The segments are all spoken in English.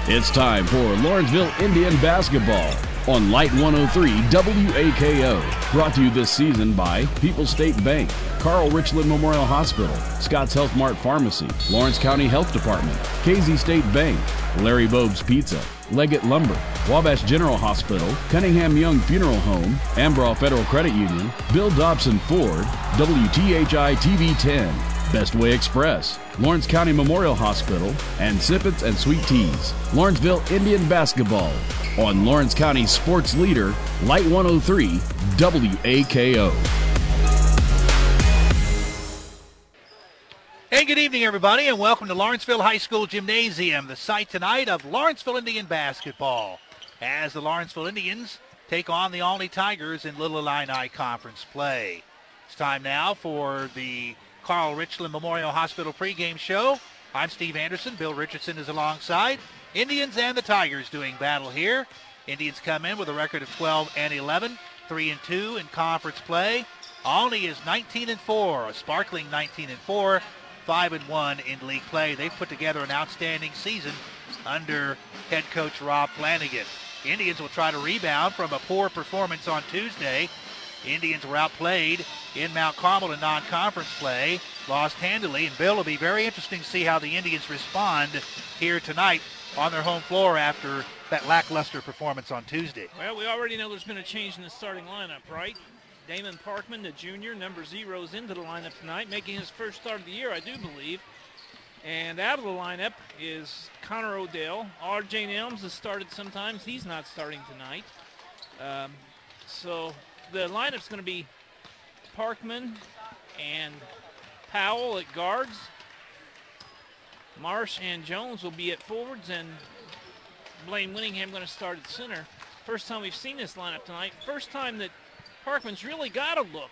It's time for Lawrenceville Indian basketball on Light 103 WAKO. Brought to you this season by People's State Bank, Carl Richland Memorial Hospital, Scott's Health Mart Pharmacy, Lawrence County Health Department, KZ State Bank, Larry Bogue's Pizza, Leggett Lumber, Wabash General Hospital, Cunningham Young Funeral Home, Ambraw Federal Credit Union, Bill Dobson Ford, WTHI TV 10, Bestway Express, Lawrence County Memorial Hospital, and Sippets and Sweet Teas. Lawrenceville Indian basketball on Lawrence County Sports Leader, Light 103 WAKO. Hey, good evening, everybody, and welcome to Lawrenceville High School Gymnasium, the site tonight of Lawrenceville Indian basketball, as the Lawrenceville Indians take on the Olney Tigers in Little Illini Conference play. It's time now for the Carl Richland Memorial Hospital pregame show. I'm Steve Anderson. Bill Richardson is alongside. Indians and the Tigers doing battle here. Indians come in with a record of 12-11, 3-2 in conference play. Olney is 19-4, a sparkling 19-4, 5-1 in league play. They've put together an outstanding season under head coach Rob Flanagan. Indians will try to rebound from a poor performance on Tuesday. Indians were outplayed in Mount Carmel in non-conference play, lost handily, and Bill, will be very interesting to see how the Indians respond here tonight on their home floor after that lackluster performance on Tuesday. Well, we already know there's been a change in the starting lineup, right? Damon Parkman, the junior, number 0, is into the lineup tonight, making his first start of the year, I do believe. And out of the lineup is Connor Odell. R.J. Nelms has started sometimes. He's not starting tonight. So the lineup's going to be Parkman and Powell at guards. Marsh and Jones will be at forwards, and Blaine Winningham going to start at center. First time we've seen this lineup tonight. First time that Parkman's really got a look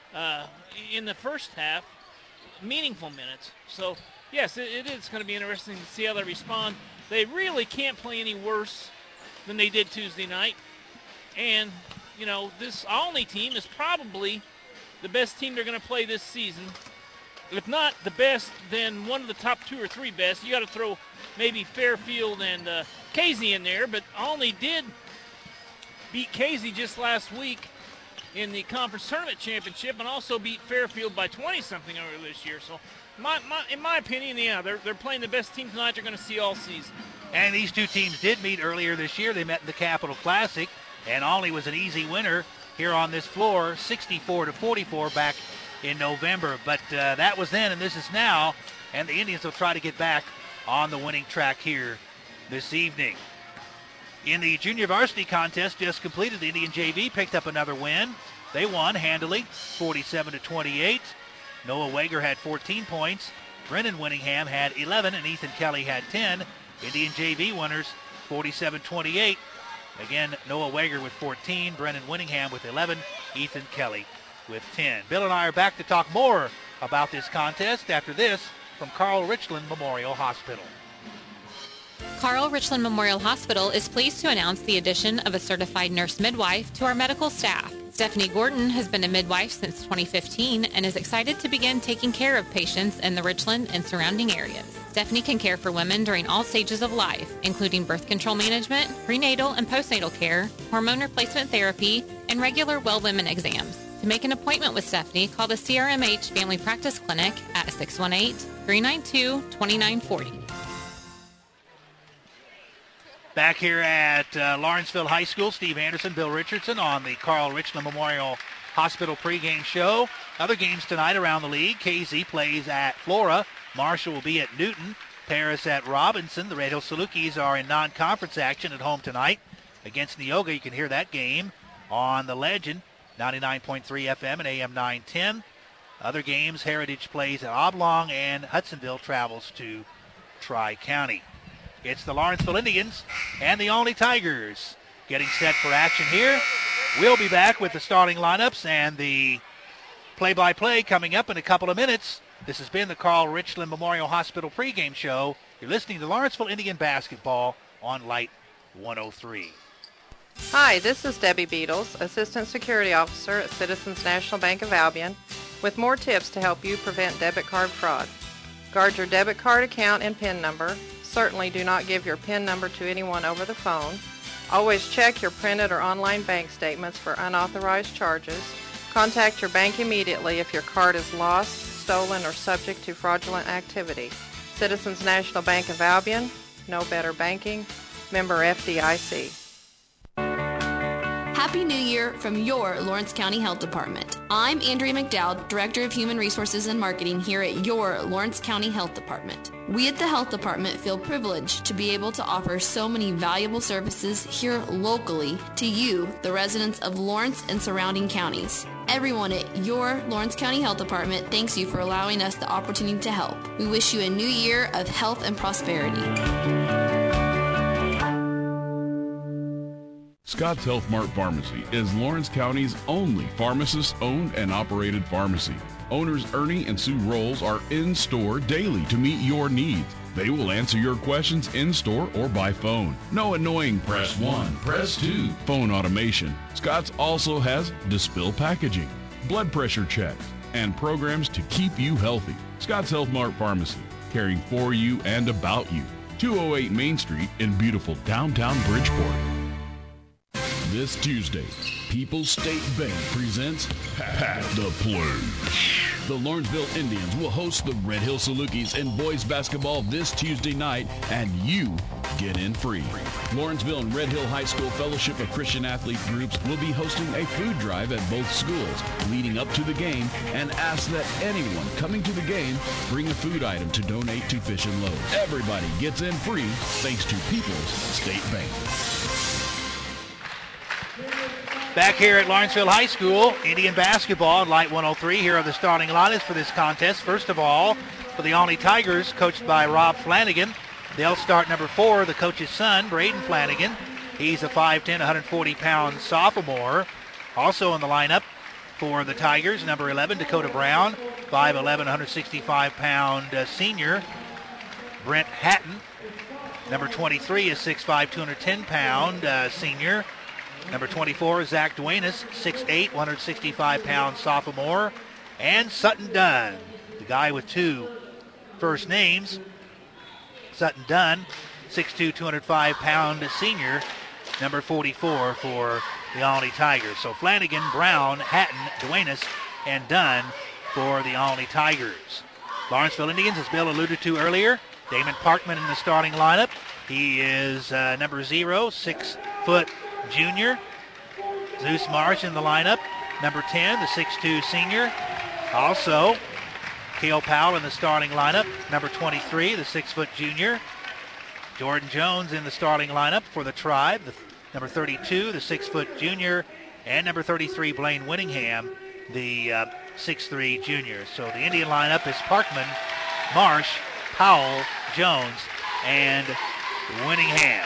in the first half, meaningful minutes. So, yes, it is going to be interesting to see how they respond. They really can't play any worse than they did Tuesday night. And, you know, this Olney team is probably the best team they're going to play this season. If not the best, then one of the top 2 or 3 best. You got to throw maybe Fairfield and Casey in there, but Olney did beat Casey just last week in the conference tournament championship, and also beat Fairfield by 20-something earlier this year. So, in my opinion, yeah, they're playing the best team tonight they're going to see all season. And these two teams did meet earlier this year. They met in the Capital Classic, and Olney was an easy winner here on this floor, 64-44 back in November. But that was then, and this is now, and the Indians will try to get back on the winning track here this evening. In the junior varsity contest just completed, the Indian JV picked up another win. They won handily, 47-28. Noah Wager had 14 points. Brennan Winningham had 11, and Ethan Kelly had 10. Indian JV winners, 47-28. Again, Noah Wager with 14, Brennan Winningham with 11, Ethan Kelly with 10. Bill and I are back to talk more about this contest after this from Carl Richland Memorial Hospital. Carl Richland Memorial Hospital is pleased to announce the addition of a certified nurse midwife to our medical staff. Stephanie Gordon has been a midwife since 2015 and is excited to begin taking care of patients in the Richland and surrounding areas. Stephanie can care for women during all stages of life, including birth control management, prenatal and postnatal care, hormone replacement therapy, and regular well women exams. To make an appointment with Stephanie, call the CRMH Family Practice Clinic at 618-392-2940. Back here at Lawrenceville High School, Steve Anderson, Bill Richardson on the Carl Richland Memorial Hospital pregame show. Other games tonight around the league. KZ plays at Flora. Marshall will be at Newton. Paris at Robinson. The Red Hill Salukis are in non-conference action at home tonight against Neoga. You can hear that game on the Legend, 99.3 FM and AM 910. Other games, Heritage plays at Oblong, and Hudsonville travels to Tri-County. It's the Lawrenceville Indians and the Olney Tigers getting set for action here. We'll be back with the starting lineups and the play-by-play coming up in a couple of minutes. This has been the Carl Richland Memorial Hospital pregame show. You're listening to Lawrenceville Indian basketball on Light 103. Hi, this is Debbie Beatles, Assistant Security Officer at Citizens National Bank of Albion, with more tips to help you prevent debit card fraud. Guard your debit card account and PIN number. Certainly do not give your PIN number to anyone over the phone. Always check your printed or online bank statements for unauthorized charges. Contact your bank immediately if your card is lost, stolen, or subject to fraudulent activity. Citizens National Bank of Albion, no better banking, member FDIC. Happy New Year from your Lawrence County Health Department. I'm Andrea McDowd, Director of Human Resources and Marketing here at your Lawrence County Health Department. We at the Health Department feel privileged to be able to offer so many valuable services here locally to you, the residents of Lawrence and surrounding counties. Everyone at your Lawrence County Health Department thanks you for allowing us the opportunity to help. We wish you a new year of health and prosperity. Scott's Health Mart Pharmacy is Lawrence County's only pharmacist-owned and operated pharmacy. Owners Ernie and Sue Rolls are in-store daily to meet your needs. They will answer your questions in-store or by phone. No annoying press 1, press 2 phone automation. Scott's also has Dispill packaging, blood pressure checks, and programs to keep you healthy. Scott's Health Mart Pharmacy, caring for you and about you. 208 Main Street in beautiful downtown Bridgeport. This Tuesday, People's State Bank presents Pack the Play. The Lawrenceville Indians will host the Red Hill Salukis in boys basketball this Tuesday night, and you get in free. Lawrenceville and Red Hill High School Fellowship of Christian Athlete groups will be hosting a food drive at both schools leading up to the game, and ask that anyone coming to the game bring a food item to donate to Fish and Loaves. Everybody gets in free thanks to People's State Bank. Back here at Lawrenceville High School, Indian basketball, Light 103. Here are the starting lineups for this contest. First of all, for the Olney Tigers, coached by Rob Flanagan. They'll start number 4, the coach's son, Braden Flanagan. He's a 5'10", 140-pound sophomore. Also in the lineup for the Tigers, number 11, Dakota Brown, 5'11", 165-pound senior. Brent Hatton, number 23, is 6'5", 210-pound senior. Number 24, Zach Duenas, 6'8", 165-pound sophomore. And Sutton Dunn, the guy with 2 first names. Sutton Dunn, 6'2", 205-pound senior, number 44 for the Olney Tigers. So Flanagan, Brown, Hatton, Duenas, and Dunn for the Olney Tigers. Lawrenceville Indians, as Bill alluded to earlier, Damon Parkman in the starting lineup. He is number 0, 6-foot junior. Zeus Marsh in the lineup, number 10, the 6'2 senior. Also, Cale Powell in the starting lineup, number 23, the 6-foot junior. Jordan Jones in the starting lineup for the Tribe, number 32, the 6-foot junior, and number 33, Blaine Winningham, the 6'3 junior. So the Indian lineup is Parkman, Marsh, Powell, Jones, and Winningham.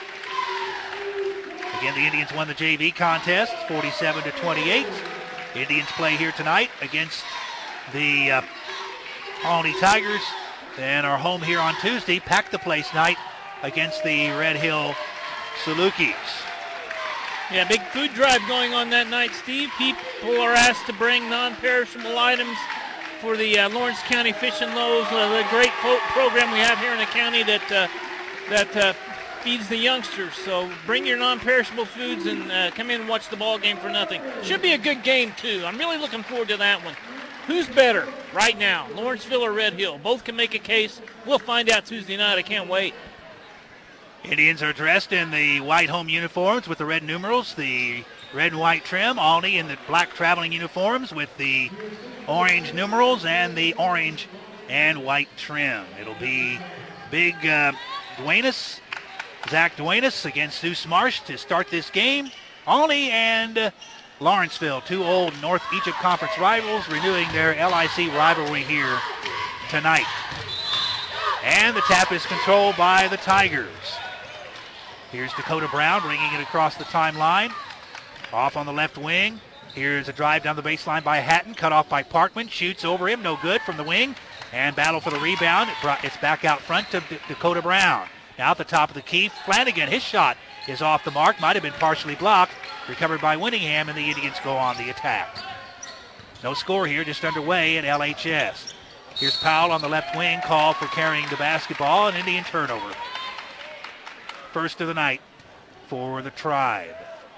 Again, the Indians won the JV contest, 47-28. Indians play here tonight against the Olney Tigers, and are home here on Tuesday, pack the place night against the Red Hill Salukis. Yeah, big food drive going on that night, Steve. People are asked to bring non-perishable items for the Lawrence County Fish and Loaves, the great program we have here in the county that feeds the youngsters. So bring your non-perishable foods and come in and watch the ball game for nothing. Should be a good game, too. I'm really looking forward to that one. Who's better right now, Lawrenceville or Red Hill? Both can make a case. We'll find out Tuesday night. I can't wait. Indians are dressed in the white home uniforms with the red numerals, the red and white trim. Olney in the black traveling uniforms with the orange numerals and the orange and white trim. It'll be big Duenas, Zach Duenas against Zeus Marsh to start this game. Olney and Lawrenceville, 2 old North Egypt Conference rivals, renewing their LIC rivalry here tonight. And the tap is controlled by the Tigers. Here's Dakota Brown bringing it across the timeline. Off on the left wing. Here's a drive down the baseline by Hatton, cut off by Parkman. Shoots over him, no good from the wing. And battle for the rebound. It's back out front to Dakota Brown. Now at the top of the key, Flanagan, his shot is off the mark. Might have been partially blocked. Recovered by Winningham, and the Indians go on the attack. No score here, just underway at LHS. Here's Powell on the left wing, called for carrying the basketball, an Indian turnover. First of the night for the Tribe.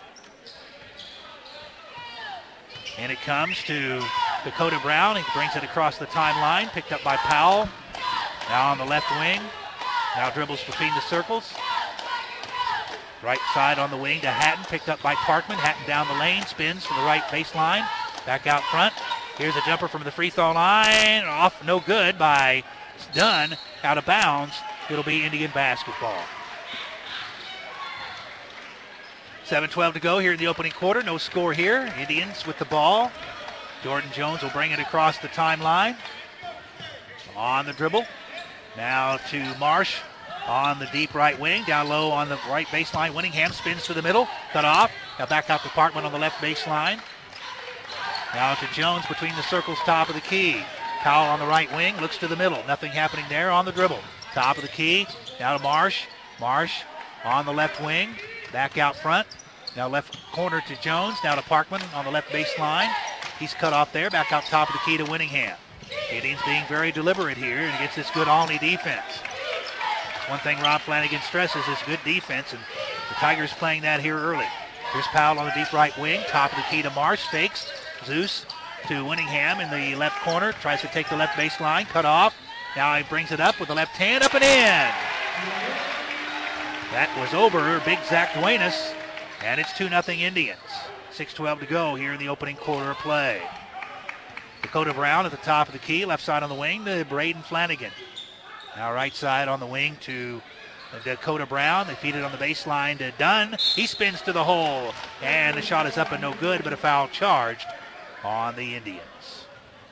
And it comes to Dakota Brown. He brings it across the timeline, picked up by Powell. Now on the left wing. Now dribbles between the circles. Right side on the wing to Hatton, picked up by Parkman. Hatton down the lane, spins to the right baseline. Back out front. Here's a jumper from the free throw line. Off, no good by Dunn. Out of bounds. It'll be Indian basketball. 7:12 to go here in the opening quarter. No score here. Indians with the ball. Jordan Jones will bring it across the timeline. On the dribble. Now to Marsh on the deep right wing. Down low on the right baseline. Winningham spins to the middle. Cut off. Now back out to Parkman on the left baseline. Now to Jones between the circles, top of the key. Powell on the right wing. Looks to the middle. Nothing happening there on the dribble. Top of the key. Now to Marsh. Marsh on the left wing. Back out front. Now left corner to Jones. Now to Parkman on the left baseline. He's cut off there. Back out top of the key to Winningham. Indians being very deliberate here and against this good Alney defense. One thing Rob Flanagan stresses is good defense, and the Tigers playing that here early. Here's Powell on the deep right wing. Top of the key to Marsh. Fakes. Zeus to Winningham in the left corner. Tries to take the left baseline. Cut off. Now he brings it up with the left hand. Up and in. That was over. Big Zach Duenas. And it's 2-0 Indians. 6:12 to go here in the opening quarter of play. Dakota Brown at the top of the key. Left side on the wing to Braden Flanagan. Now right side on the wing to Dakota Brown. They feed it on the baseline to Dunn. He spins to the hole. And the shot is up and no good, but a foul charged on the Indians.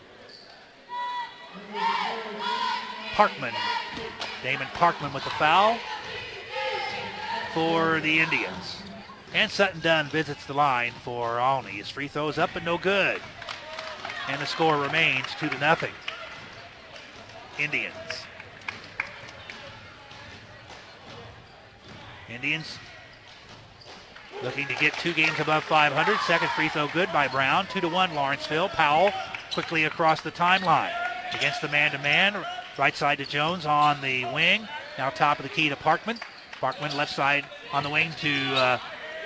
Parkman. Damon Parkman with the foul for the Indians. And Sutton Dunn visits the line for Alney. His free throws up and no good. And the score remains 2-0. Indians. Indians looking to get 2 games above 500. Second free throw good by Brown. 2-1 Lawrenceville. Powell quickly across the timeline. Against the man-to-man. Right side to Jones on the wing. Now top of the key to Parkman. Parkman left side on the wing to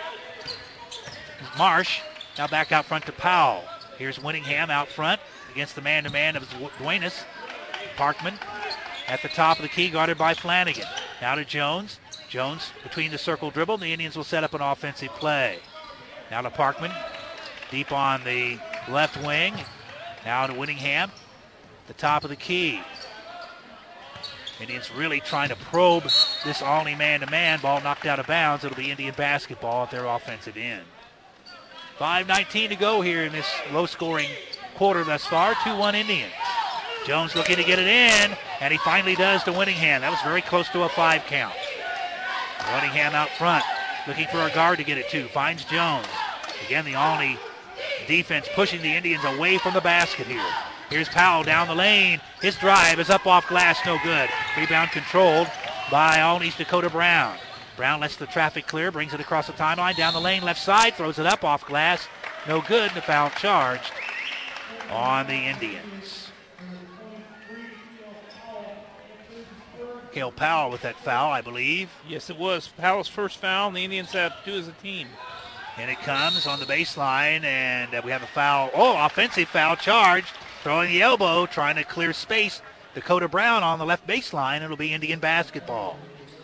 Marsh. Now back out front to Powell. Here's Winningham out front against the man-to-man of Duenas. Parkman at the top of the key, guarded by Flanagan. Now to Jones. Jones between the circle dribble. The Indians will set up an offensive play. Now to Parkman. Deep on the left wing. Now to Winningham. The top of the key. Indians really trying to probe this Alney man-to-man. Ball knocked out of bounds. It'll be Indian basketball at their offensive end. 5:19 to go here in this low-scoring quarter thus far. 2-1 Indians. Jones looking to get it in, and he finally does to Winningham. That was very close to a 5 count. Winningham out front, looking for a guard to get it to. Finds Jones. Again, the Alney defense pushing the Indians away from the basket here. Here's Powell down the lane. His drive is up off glass, no good. Rebound controlled by Alney's Dakota Brown. Brown lets the traffic clear, brings it across the timeline, down the lane, left side, throws it up off glass. No good, and the foul charged on the Indians. Cale Powell with that foul, I believe. Yes, it was Powell's first foul, and the Indians have 2 as a team. And it comes on the baseline, and we have a foul. Oh, offensive foul charged. Throwing the elbow, trying to clear space. Dakota Brown on the left baseline. It'll be Indian basketball.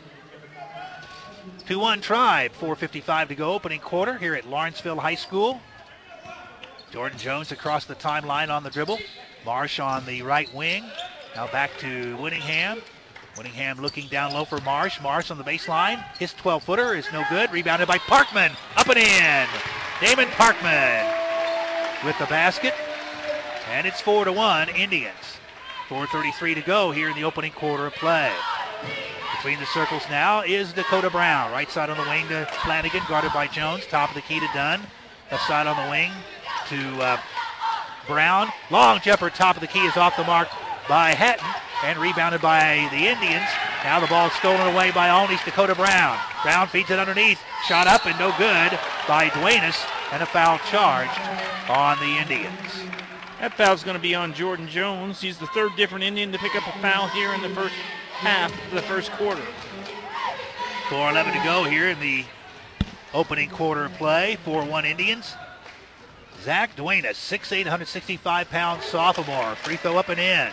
2-1 Tribe, 4:55 to go, opening quarter here at Lawrenceville High School. Jordan Jones across the timeline on the dribble. Marsh on the right wing. Now back to Winningham. Winningham looking down low for Marsh. Marsh on the baseline. His 12-footer is no good. Rebounded by Parkman. Up and in. Damon Parkman with the basket. And it's 4-1 Indians. 4:33 to go here in the opening quarter of play. Between the circles now is Dakota Brown. Right side on the wing to Flanagan, guarded by Jones. Top of the key to Dunn. Left side on the wing to Brown. Long jumper, top of the key is off the mark by Hatton and rebounded by the Indians. Now the ball stolen away by Alney's Dakota Brown. Brown feeds it underneath. Shot up and no good by Duenas, and a foul charged on the Indians. That foul's going to be on Jordan Jones. He's the third different Indian to pick up a foul here in the first half of the first quarter. 4:11 to go here in the opening quarter of play. 4-1 Indians. Zach Duenas, 6'8", 165-pound sophomore. Free throw up and in.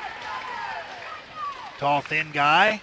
Tall, thin guy.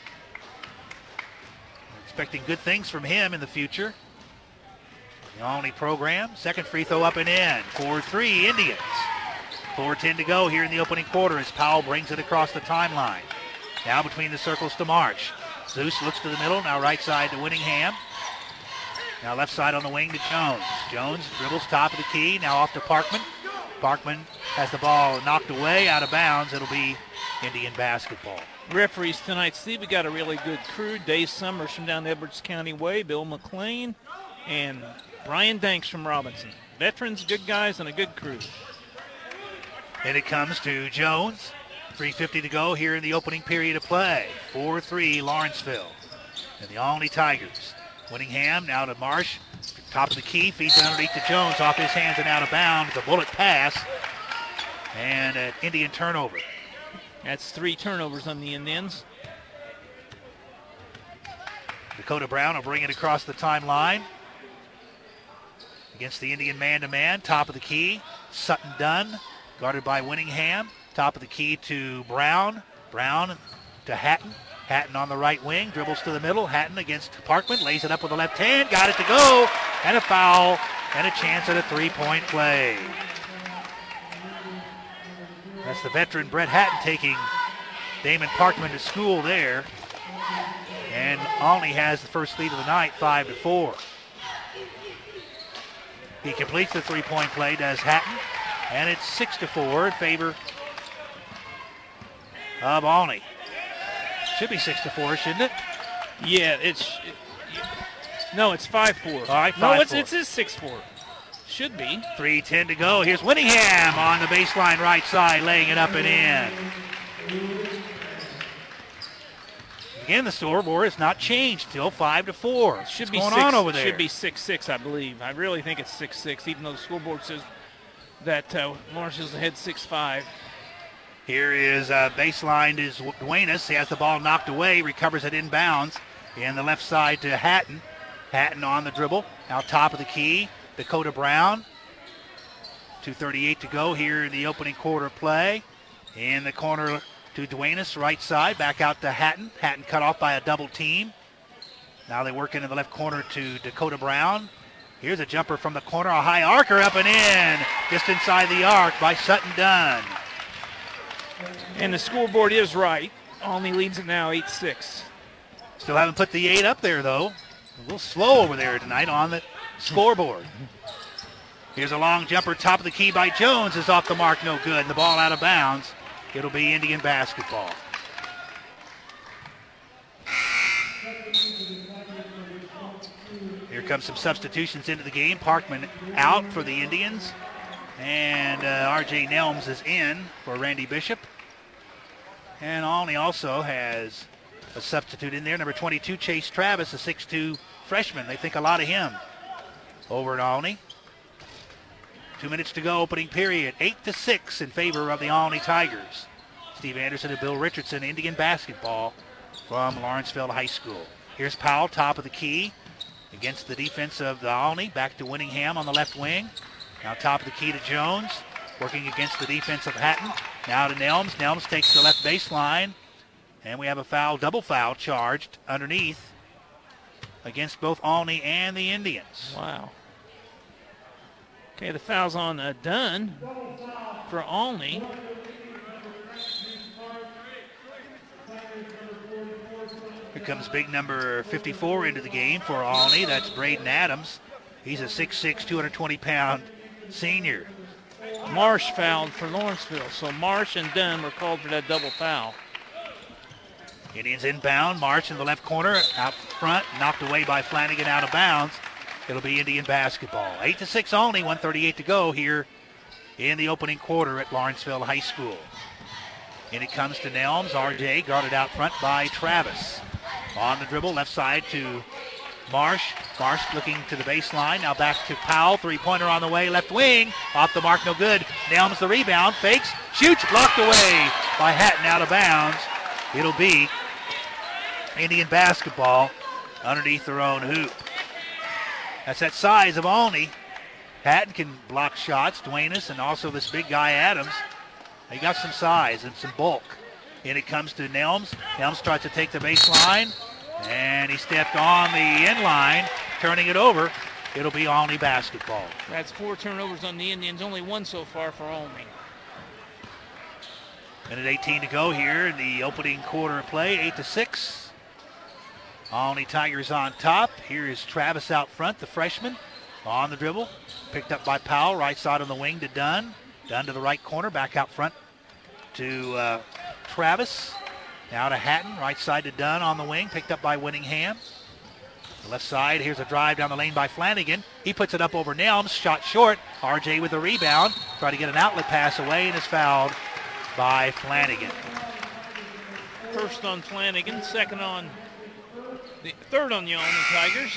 Expecting good things from him in the future. The Olney program. Second free throw up and in. 4-3 Indians. 4:10 to go here in the opening quarter as Powell brings it across the timeline. Now between the circles to Marsh. Zeus looks to the middle. Now right side to Winningham. Now left side on the wing to Jones. Jones dribbles top of the key. Now off to Parkman. Parkman has the ball knocked away, out of bounds. It'll be Indian basketball. Referees tonight, Steve, we got a really good crew. Dave Summers from down Edwards County Way, Bill McLean, and Brian Danks from Robinson. Veterans, good guys, and a good crew. And it comes to Jones. 3:50 to go here in the opening period of play. 4-3 Lawrenceville. And the Olney Tigers. Winningham now to Marsh. Top of the key, feeds underneath to Jones. Off his hands and out of bounds. The bullet pass. And an Indian turnover. That's 3 turnovers on the Indians. Dakota Brown will bring it across the timeline. Against the Indian man-to-man. Top of the key. Sutton Dunn. Guarded by Winningham. Top of the key to Brown. Brown to Hatton. Hatton on the right wing. Dribbles to the middle. Hatton against Parkman. Lays it up with the left hand. Got it to go. And a foul. And a chance at a three-point play. That's the veteran Brett Hatton taking Damon Parkman to school there. And Olney has the first lead of the night, 5-4. He completes the three-point play, does Hatton. And it's 6-4 in favor of Olney. Should be 6-4, shouldn't it? Yeah, no, it's 5-4. All right, 5-4. No, it's 6-4. Should be. 3:10 to go. Here's Winningham on the baseline right side, laying it up and in. Again, the scoreboard has not changed till 5-4. Should What's be going 6, on over there? Should be 6-6, I believe. I really think it's 6-6, even though the scoreboard says that Lawrence is ahead 6-5. Here is baseline is Duenas. He has the ball knocked away, recovers it inbounds. In the left side to Hatton. Hatton on the dribble. Now top of the key. Dakota Brown. 2:38 to go here in the opening quarter play. In the corner to Duenas, right side. Back out to Hatton. Hatton cut off by a double team. Now they work into the left corner to Dakota Brown. Here's a jumper from the corner. A high arcer up and in. Just inside the arc by Sutton Dunn. And the scoreboard is right. Olney leads it now 8-6. Still haven't put the 8 up there, though. A little slow over there tonight on the scoreboard. Here's a long jumper, top of the key by Jones. Is off the mark, no good. And the ball out of bounds. It'll be Indian basketball. Here comes some substitutions into the game. Parkman out for the Indians. And R.J. Nelms is in for Randy Bishop. And Olney also has a substitute in there. Number 22, Chase Travis, a 6'2 freshman. They think a lot of him over at Olney. 2 minutes to go, opening period. 8-6 in favor of the Olney Tigers. Steve Anderson and Bill Richardson, Indian basketball from Lawrenceville High School. Here's Powell, top of the key, against the defense of the Olney. Back to Winningham on the left wing. Now top of the key to Jones, working against the defense of Hatton. Now to Nelms. Nelms takes the left baseline. And we have a foul, double foul charged underneath against both Olney and the Indians. Wow. Okay, the foul's on Dunn for Olney. Here comes big number 54 into the game for Olney. That's Braden Adams. He's a 6'6", 220-pound senior. Marsh fouled for Lawrenceville, so Marsh and Dunn were called for that double foul. Indians inbound. Marsh in the left corner, out front, knocked away by Flanagan out of bounds. It'll be Indian basketball. 8-6 Olney, 1:38 to go here in the opening quarter at Lawrenceville High School. And it comes to Nelms. RJ guarded out front by Travis. On the dribble, left side to Marsh looking to the baseline. Now back to Powell. Three-pointer on the way. Left wing. Off the mark. No good. Nelms the rebound. Fakes. Shoots. Blocked away by Hatton out of bounds. It'll be Indian basketball underneath their own hoop. That's that size of Olney. Hatton can block shots. Duenas and also this big guy Adams. He got some size and some bulk. In it comes to Nelms. Nelms tries to take the baseline. And he stepped on the end line, turning it over. It'll be Olney basketball. That's 4 turnovers on the Indians, only 1 so far for Olney. Minute 18 to go here in the opening quarter of play, 8-6. Olney Tigers on top. Here is Travis out front, the freshman, on the dribble. Picked up by Powell, right side on the wing to Dunn. Dunn to the right corner, back out front to Travis. Now to Hatton, right side to Dunn on the wing, picked up by Winningham. The left side, here's a drive down the lane by Flanagan. He puts it up over Nelms, shot short. RJ with the rebound, try to get an outlet pass away and is fouled by Flanagan. First on Flanagan, third on the Olney Tigers.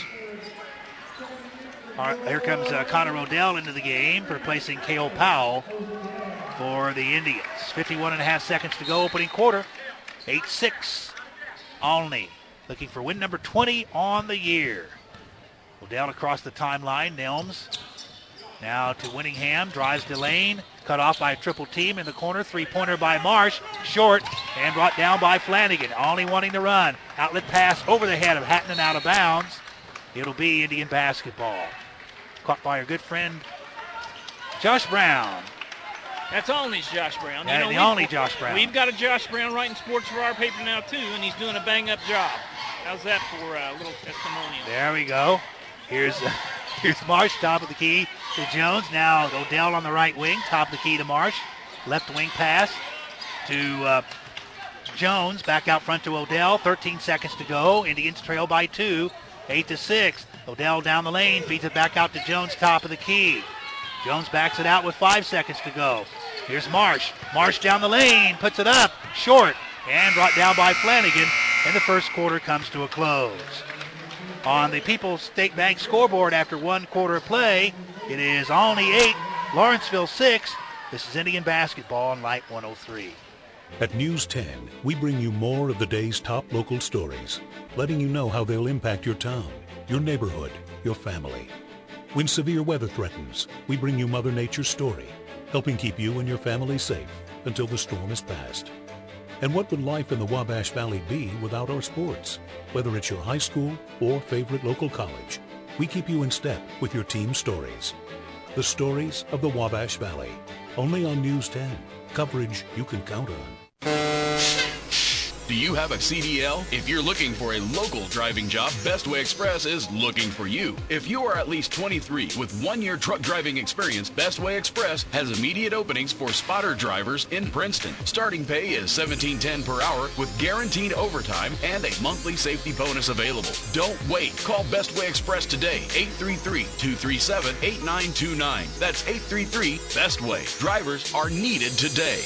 All right, here comes Connor Odell into the game, replacing Cale Powell for the Indians. 51.5 seconds to go, opening quarter. 8-6. Olney looking for win number 20 on the year. Odell across the timeline. Nelms now to Winningham. Drives to lane. Cut off by a triple team in the corner. Three-pointer by Marsh. Short and brought down by Flanagan. Olney wanting to run. Outlet pass over the head of Hatton and out of bounds. It'll be Indian basketball. Caught by our good friend Josh Brown. That's Olney's Josh Brown. The only Josh Brown. We've got a Josh Brown writing sports for our paper now, too, and he's doing a bang-up job. How's that for a little testimonial? There we go. Here's Marsh, top of the key to Jones. Now Odell on the right wing, top of the key to Marsh. Left wing pass to Jones. Back out front to Odell. 13 seconds to go. Indians trail by 2. 8-6. Odell down the lane, feeds it back out to Jones, top of the key. Jones backs it out with 5 seconds to go. Here's Marsh. Marsh down the lane, puts it up, short, and brought down by Flanagan. And the first quarter comes to a close. On the People's State Bank scoreboard after 1 quarter of play, it is Olney 8, Lawrenceville 6. This is Indian basketball on Light 103. At News 10, we bring you more of the day's top local stories, letting you know how they'll impact your town, your neighborhood, your family. When severe weather threatens, we bring you Mother Nature's story, helping keep you and your family safe until the storm is past. And what would life in the Wabash Valley be without our sports? Whether it's your high school or favorite local college, we keep you in step with your team stories. The stories of the Wabash Valley, only on News 10, coverage you can count on. Do you have a CDL? If you're looking for a local driving job, Bestway Express is looking for you. If you are at least 23 with 1 year truck driving experience, Bestway Express has immediate openings for spotter drivers in Princeton. Starting pay is $17.10 per hour with guaranteed overtime and a monthly safety bonus available. Don't wait. Call Bestway Express today, 833-237-8929. That's 833-BESTWAY. Drivers are needed today.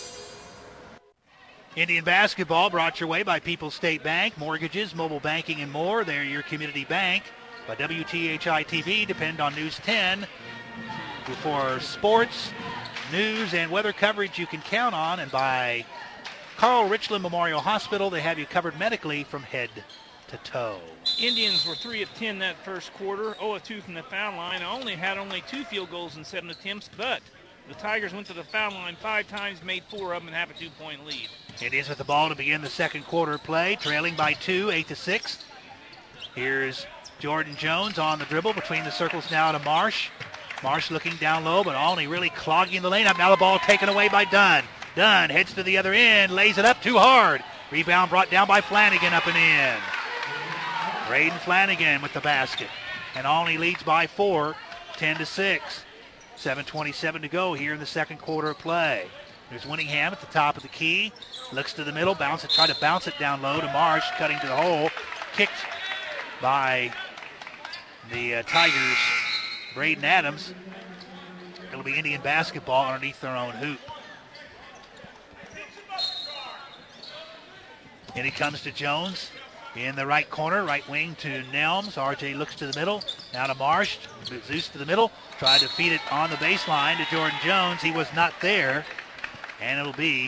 Indian basketball brought your way by People's State Bank, mortgages, mobile banking, and more. They're your community bank. By WTHI-TV, depend on News 10 for sports, news, and weather coverage you can count on. And by Carl Richland Memorial Hospital, they have you covered medically from head to toe. Indians were 3 of 10 that first quarter, 0 of 2 from the foul line. Had only 2 field goals in 7 attempts, but the Tigers went to the foul line 5 times, made 4 of them, and have a 2-point lead. Indians with the ball to begin the second quarter play, trailing by 2, 8-6. Here's Jordan Jones on the dribble between the circles now to Marsh. Marsh looking down low, but Olney really clogging the lane up. Now the ball taken away by Dunn. Dunn heads to the other end, lays it up too hard. Rebound brought down by Flanagan up and in. Braden Flanagan with the basket. And Olney leads by 4, 10-6. 7:27 to go here in the second quarter of play. There's Winningham at the top of the key. Looks to the middle, try to bounce it down low to Marsh, cutting to the hole. Kicked by the Tigers, Braden Adams. It'll be Indian basketball underneath their own hoop. And he comes to Jones. In the right corner, right wing to Nelms. RJ looks to the middle. Now to Marsh. Zeus to the middle. Tried to feed it on the baseline to Jordan Jones. He was not there. And it'll be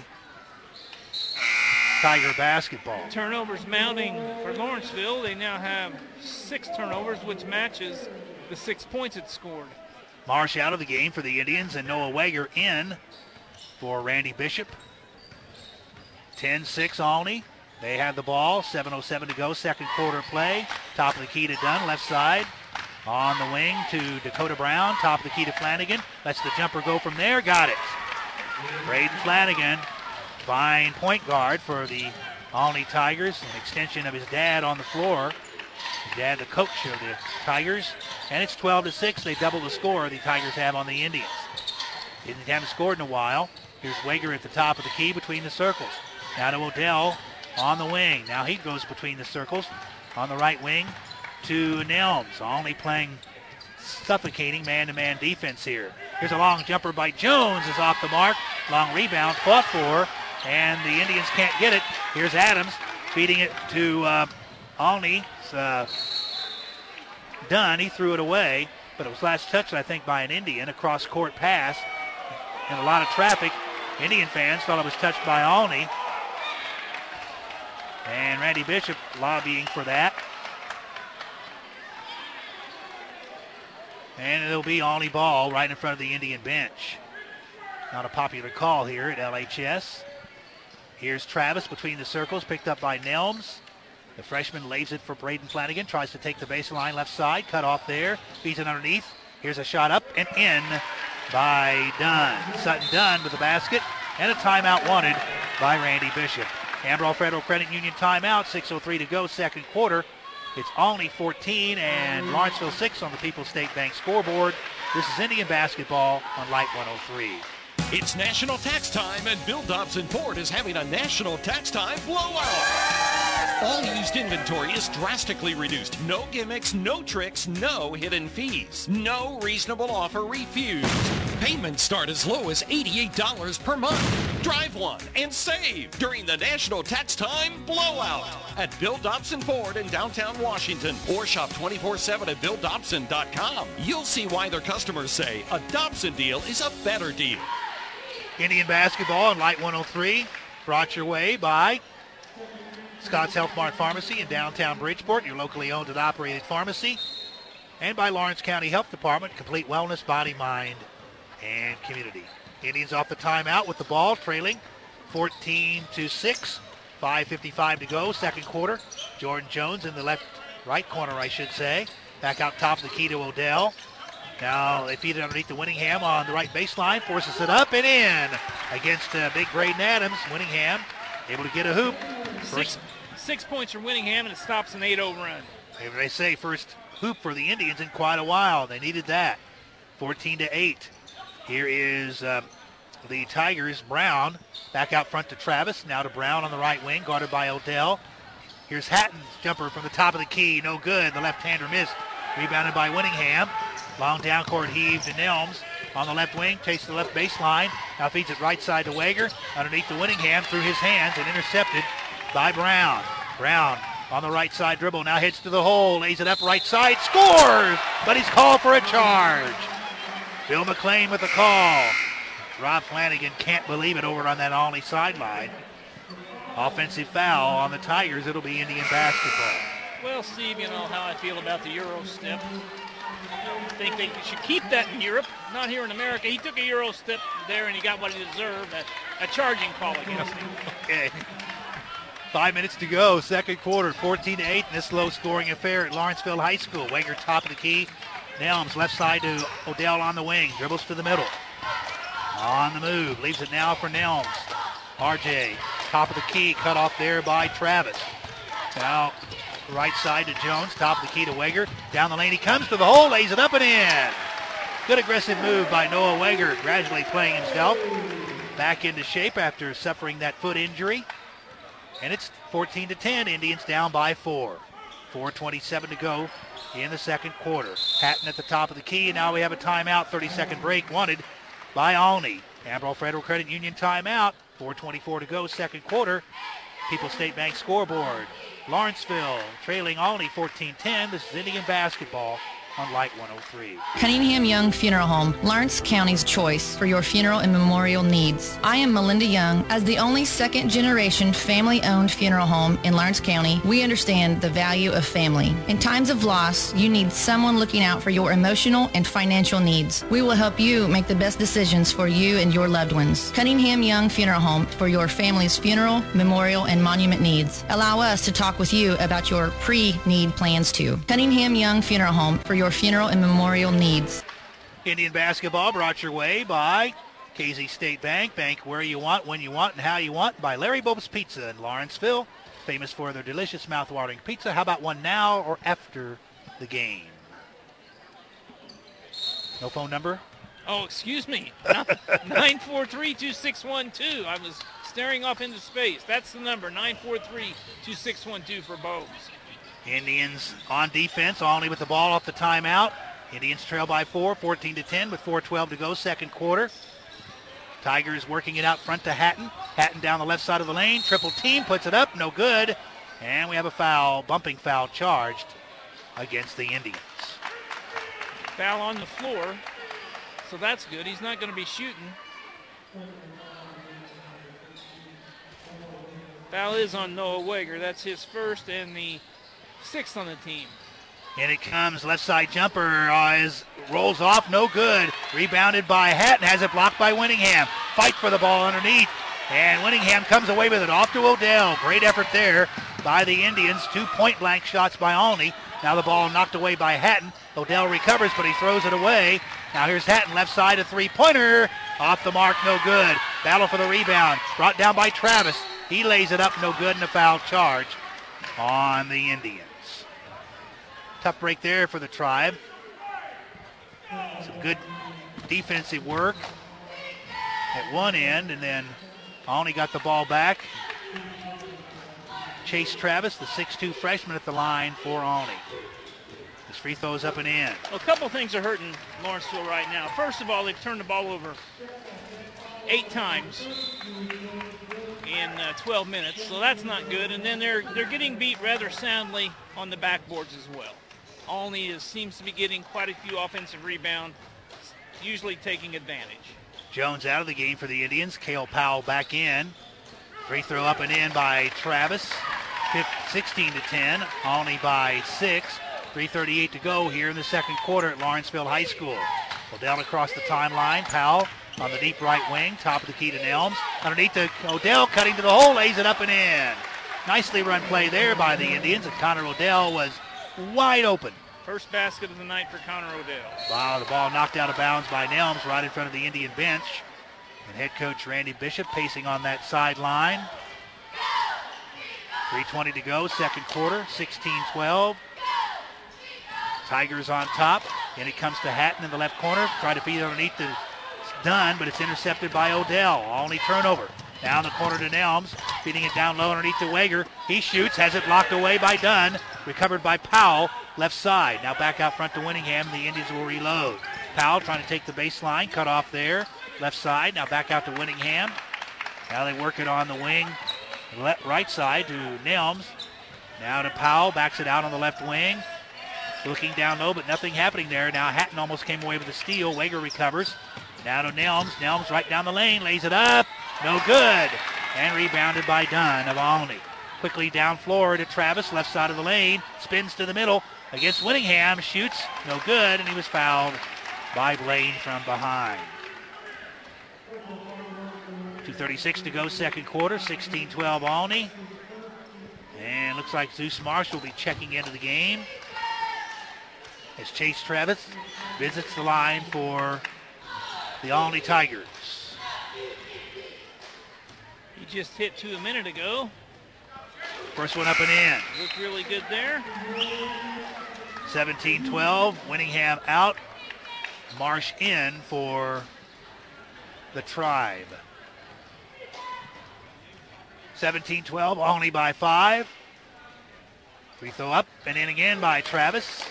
Tiger basketball. Turnovers mounting for Lawrenceville. They now have 6 turnovers, which matches the 6 points it scored. Marsh out of the game for the Indians, and Noah Wager in for Randy Bishop. 10-6 Olney. They have the ball. 7:07 to go. Second quarter play. Top of the key to Dunn. Left side. On the wing to Dakota Brown. Top of the key to Flanagan. Lets the jumper go from there. Got it. Braden Flanagan, fine point guard for the Olney Tigers. An extension of his dad on the floor. His dad, the coach of the Tigers. And it's 12-6. They double the score the Tigers have on the Indians. Indians haven't scored in a while. Here's Wager at the top of the key between the circles. Now to Odell on the wing. Now he goes between the circles on the right wing to Nelms. Olney playing suffocating man-to-man defense here. Here's a long jumper by Jones, is off the mark. Long rebound, fought for, and the Indians can't get it. Here's Adams feeding it to Olney. Dunn, he threw it away, but it was last touched, I think, by an Indian, a cross-court pass, and a lot of traffic. Indian fans thought it was touched by Olney. And Randy Bishop lobbying for that. And it'll be Olney ball right in front of the Indian bench. Not a popular call here at LHS. Here's Travis between the circles, picked up by Nelms. The freshman lays it for Braden Flanagan, tries to take the baseline left side, cut off there, feeds it underneath. Here's a shot up and in by Dunn. Sutton Dunn with the basket, and a timeout wanted by Randy Bishop. Amarillo Federal Credit Union timeout, 6:03 to go, second quarter. It's Olney 14 and Lawrenceville 6 on the People's State Bank scoreboard. This is Indian basketball on Light 103. It's national tax time, and Bill Dobson Ford is having a national tax time blowout. All used inventory is drastically reduced. No gimmicks, no tricks, no hidden fees. No reasonable offer refused. Payments start as low as $88 per month. Drive one and save during the National Tax Time Blowout at Bill Dobson Ford in downtown Washington, or shop 24/7 at BillDobson.com. You'll see why their customers say a Dobson deal is a better deal. Indian basketball on Light 103, brought your way by Scott's Health Mart Pharmacy in downtown Bridgeport, your locally owned and operated pharmacy, and by Lawrence County Health Department, complete wellness, body, mind, and community. Indians off the timeout with the ball, trailing 14-6, 5:55 to go, second quarter. Jordan Jones in the right corner, I should say. Back out top of the key to Odell. Now they feed it underneath to Winningham on the right baseline, forces it up and in against big Braden Adams. Winningham able to get a hoop. Six points for Winningham, and it stops an 8-0 run. They say first hoop for the Indians in quite a while. They needed that. 14-8. Here is the Tigers. Brown back out front to Travis. Now to Brown on the right wing, guarded by Odell. Here's Hatton's jumper from the top of the key. No good. The left-hander missed. Rebounded by Winningham. Long down court heave to Nelms on the left wing. Takes the left baseline. Now feeds it right side to Wager. Underneath to Winningham through his hands and intercepted by Brown. Brown on the right side dribble. Now heads to the hole. Lays it up right side. Scores! But he's called for a charge. Bill McLean with the call. Rob Flanagan can't believe it over on that Olney sideline. Offensive foul on the Tigers. It'll be Indian basketball. Well, Steve, you know how I feel about the Euro step. I think they should keep that in Europe, not here in America. He took a Euro step there, and he got what he deserved, a charging call against him. Okay. 5 minutes to go, second quarter, 14-8 in this low-scoring affair at Lawrenceville High School. Wager top of the key. Nelms left side to Odell on the wing. Dribbles to the middle. On the move. Leaves it now for Nelms. RJ, top of the key, cut off there by Travis. Now right side to Jones, top of the key to Wager. Down the lane he comes to the hole, lays it up and in. Good aggressive move by Noah Wager, gradually playing himself back into shape after suffering that foot injury. And it's 14-10, Indians down by 4. 4:27 to go in the second quarter. Hatton at the top of the key, and now we have a timeout, 30-second break wanted by Olney. Amarillo Federal Credit Union timeout, 4:24 to go, second quarter. People's State Bank scoreboard. Lawrenceville trailing Olney 14-10. This is Indian basketball on Light 103. Cunningham Young Funeral Home, Lawrence County's choice for your funeral and memorial needs. I am Melinda Young. As the only second-generation family-owned funeral home in Lawrence County, we understand the value of family. In times of loss, you need someone looking out for your emotional and financial needs. We will help you make the best decisions for you and your loved ones. Cunningham Young Funeral Home for your family's funeral, memorial, and monument needs. Allow us to talk with you about your pre-need plans too. Cunningham Young Funeral Home for your funeral and memorial needs. Indian basketball brought your way by KZ State Bank. Bank where you want, when you want, and how you want. By Larry Bob's Pizza in Lawrenceville, famous for their delicious mouth-watering pizza. How about one now or after the game? No phone number? Oh, excuse me. 943-2612. I was staring off into space. That's the number, 943-2612 for Bob's. Indians on defense, Olney with the ball off the timeout. Indians trail by 4, 14-10 with 4:12 to go, second quarter. Tigers working it out front to Hatton. Hatton down the left side of the lane, triple team, puts it up, no good. And we have a foul, bumping foul charged against the Indians. Foul on the floor, so that's good. He's not going to be shooting. Foul is on Noah Wager. That's his first and the 6th on the team. And it comes, left side jumper rolls off, no good. Rebounded by Hatton, has it blocked by Winningham. Fight for the ball underneath, and Winningham comes away with it off to Odell. Great effort there by the Indians. 2 point-blank shots by Olney. Now the ball knocked away by Hatton. Odell recovers, but he throws it away. Now here's Hatton, left side, a three-pointer. Off the mark, no good. Battle for the rebound, brought down by Travis. He lays it up, no good, and a foul charge on the Indians. Tough break there for the Tribe. Some good defensive work at one end, and then Olney got the ball back. Chase Travis, the 6'2 freshman at the line for Olney. His free throws up and in. Well, a couple things are hurting Lawrenceville right now. First of all, they've turned the ball over 8 times in 12 minutes, so that's not good. And then they're getting beat rather soundly on the backboards as well. Olney seems to be getting quite a few offensive rebounds, usually taking advantage. Jones out of the game for the Indians. Cale Powell back in. Free throw up and in by Travis. 16-10. Olney by 6. 3:38 to go here in the second quarter at Lawrenceville High School. Odell across the timeline. Powell on the deep right wing. Top of the key to Nelms. Underneath to Odell, cutting to the hole, lays it up and in. Nicely run play there by the Indians. And Connor Odell was wide open. First basket of the night for Connor Odell. Wow, the ball knocked out of bounds by Nelms right in front of the Indian bench. And head coach Randy Bishop pacing on that sideline. 3:20 to go, second quarter, 16-12. Tigers on top. And it comes to Hatton in the left corner. Try to feed it underneath to Dunn, but it's intercepted by Odell. Only turnover. Down the corner to Nelms. Feeding it down low underneath to Wager. He shoots, has it blocked away by Dunn. Recovered by Powell, left side. Now back out front to Winningham. The Indians will reload. Powell trying to take the baseline. Cut off there. Left side. Now back out to Winningham. Now they work it on the wing. Right side to Nelms. Now to Powell. Backs it out on the left wing. Looking down low, but nothing happening there. Now Hatton almost came away with a steal. Wager recovers. Now to Nelms. Nelms right down the lane. Lays it up. No good. And rebounded by Dunn of Olney. Quickly down floor to Travis. Left side of the lane. Spins to the middle against Winningham. Shoots. No good. And he was fouled by Blaine from behind. 2:36 to go, second quarter. 16-12 Olney. And looks like Zeus Marshall will be checking into the game as Chase Travis visits the line for the Olney Tigers. He just hit 2 a minute ago. First one up and in. Looked really good there. 17-12, Winningham out. Marsh in for the Tribe. 17-12, Olney by 5. Free throw up and in again by Travis.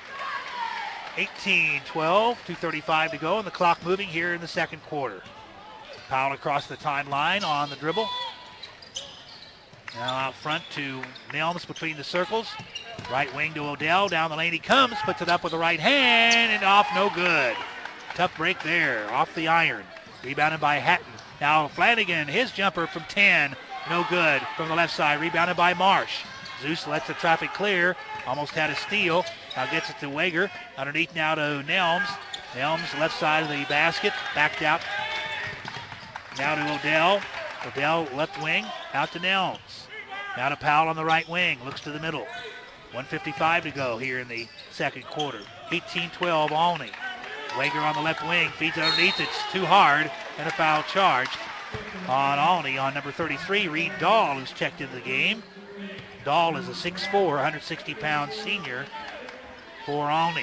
18-12, 2:35 to go, and the clock moving here in the second quarter. Powell across the timeline on the dribble. Now out front to Nelms between the circles. Right wing to Odell. Down the lane he comes. Puts it up with the right hand and off, no good. Tough break there. Off the iron. Rebounded by Hatton. Now Flanagan, his jumper from 10. No good from the left side. Rebounded by Marsh. Zeus lets the traffic clear. Almost had a steal. Now gets it to Wager. Underneath now to Nelms. Nelms left side of the basket. Backed out. Now to Odell. Odell left wing. Out to Nelms. Now to Powell on the right wing. Looks to the middle. 1:55 to go here in the second quarter. 18-12 Olney. Wager on the left wing. Feeds it underneath. It's too hard. And a foul charged on Olney on number 33, Reed Dahl, who's checked into the game. Dahl is a 6'4", 160-pound senior for Olney.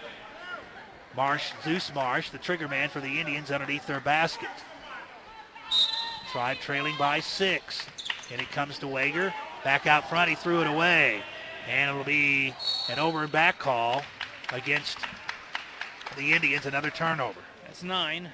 Zeus Marsh, the trigger man for the Indians underneath their basket. Tribe trailing by 6. And it comes to Wager. Back out front, he threw it away. And it'll be an over and back call against the Indians, another turnover. That's 9.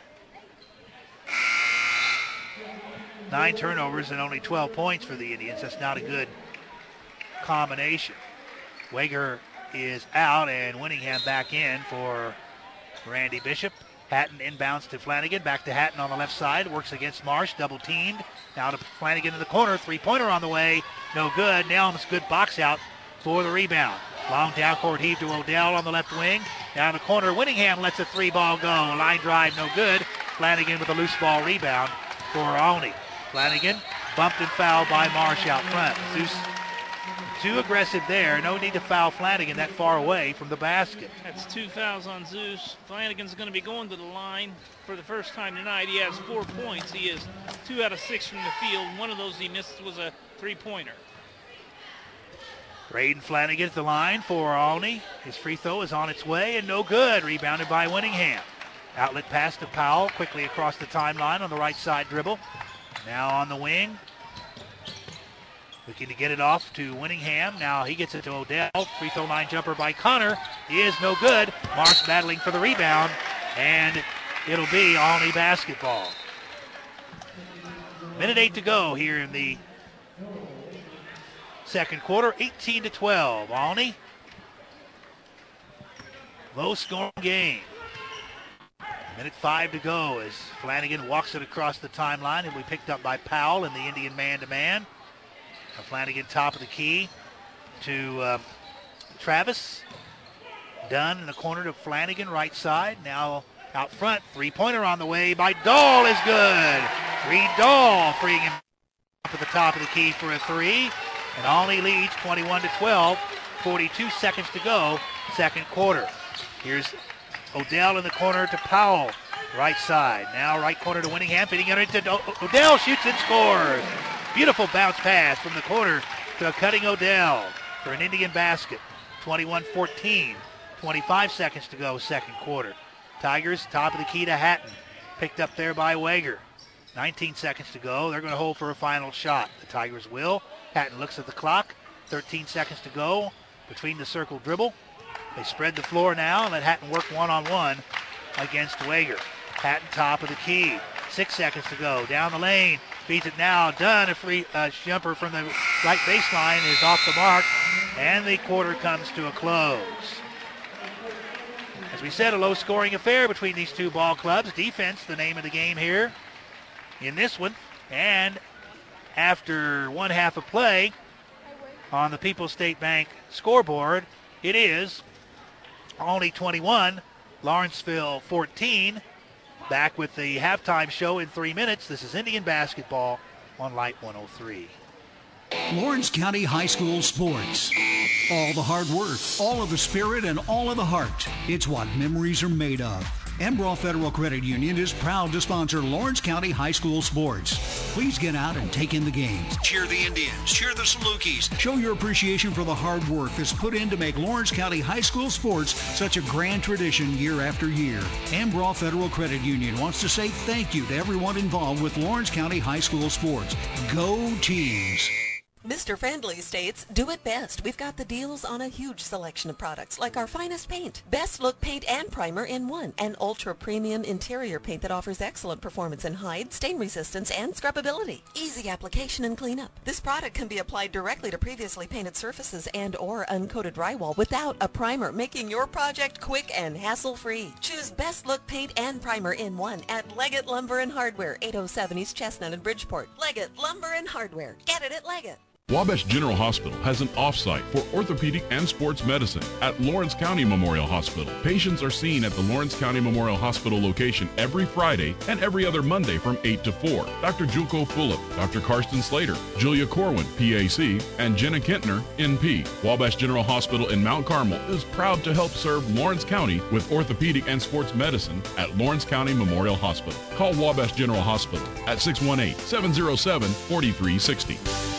9 turnovers and only 12 points for the Indians. That's not a good combination. Wager is out and Winningham back in for Randy Bishop. Hatton inbounds to Flanagan. Back to Hatton on the left side. Works against Marsh. Double teamed. Now to Flanagan in the corner. Three-pointer on the way. No good. Nelms, good box out for the rebound. Long down court heave to Odell on the left wing. Down the corner. Winningham lets a 3-ball go. Line drive, no good. Flanagan with a loose ball rebound for Olney. Flanagan bumped and fouled by Marsh out front. Zeus too aggressive there. No need to foul Flanagan that far away from the basket. That's 2 fouls on Zeus. Flanagan's going to be going to the line for the first time tonight. He has 4 points. He is 2 out of 6 from the field. One of those he missed was a 3-pointer. Braden Flanagan at the line for Olney. His free throw is on its way and no good. Rebounded by Winningham. Outlet pass to Powell. Quickly across the timeline on the right side dribble. Now on the wing. Looking to get it off to Winningham. Now he gets it to Odell. Free throw line jumper by Connor is no good. Marsh battling for the rebound. And it'll be Olney basketball. 1:08 to go here in the second quarter. 18-12. Olney. Low scoring game. 1:05 to go as Flanagan walks it across the timeline. It'll be picked up by Powell in the Indian man-to-man. Flanagan top of the key to Travis. Dunn in the corner to Flanagan, right side. Now out front, three-pointer on the way by Dahl is good. Reed Dahl freeing him up at the top of the key for a 3. And Olney leads 21-12. 42 seconds to go, second quarter. Here's Odell in the corner to Powell, right side. Now right corner to Winningham, feeding it into Odell, shoots and scores. Beautiful bounce pass from the corner to a cutting Odell for an Indian basket. 21-14, 25 seconds to go, second quarter. Tigers top of the key to Hatton, picked up there by Wager. 19 seconds to go. They're going to hold for a final shot. The Tigers will. Hatton looks at the clock. 13 seconds to go between the circle dribble. They spread the floor now and let Hatton work one-on-one against Wager. Hatton top of the key. 6 seconds to go. Down the lane. Feeds it now. Dunn, a free jumper from the right baseline is off the mark. And the quarter comes to a close. As we said, a low-scoring affair between these two ball clubs. Defense, the name of the game here in this one. And after one half of play on the People's State Bank scoreboard, it is Olney 21, Lawrenceville 14. Back with the halftime show in 3 minutes. This is Indian basketball on Light 103. Lawrence County High School sports. All the hard work, all of the spirit, and all of the heart. It's what memories are made of. Embrough Federal Credit Union is proud to sponsor Lawrence County High School sports. Please get out and take in the games. Cheer the Indians. Cheer the Salukis. Show your appreciation for the hard work that's put in to make Lawrence County High School sports such a grand tradition year after year. Embrough Federal Credit Union wants to say thank you to everyone involved with Lawrence County High School sports. Go Teams! Mr. Friendly states, do it best. We've got the deals on a huge selection of products like our finest paint. Best look paint and primer in one. An ultra premium interior paint that offers excellent performance in hide, stain resistance, and scrubbability. Easy application and cleanup. This product can be applied directly to previously painted surfaces and or uncoated drywall without a primer, making your project quick and hassle-free. Choose Best Look paint and primer in one at Leggett Lumber and Hardware, 807 East Chestnut in Bridgeport. Leggett Lumber and Hardware. Get it at Leggett. Wabash General Hospital has an off-site for orthopedic and sports medicine at Lawrence County Memorial Hospital. Patients are seen at the Lawrence County Memorial Hospital location every Friday and every other Monday from 8 to 4. Dr. Julko Fulop, Dr. Karsten Slater, Julia Corwin, PAC, and Jenna Kentner, NP. Wabash General Hospital in Mount Carmel is proud to help serve Lawrence County with orthopedic and sports medicine at Lawrence County Memorial Hospital. Call Wabash General Hospital at 618-707-4360.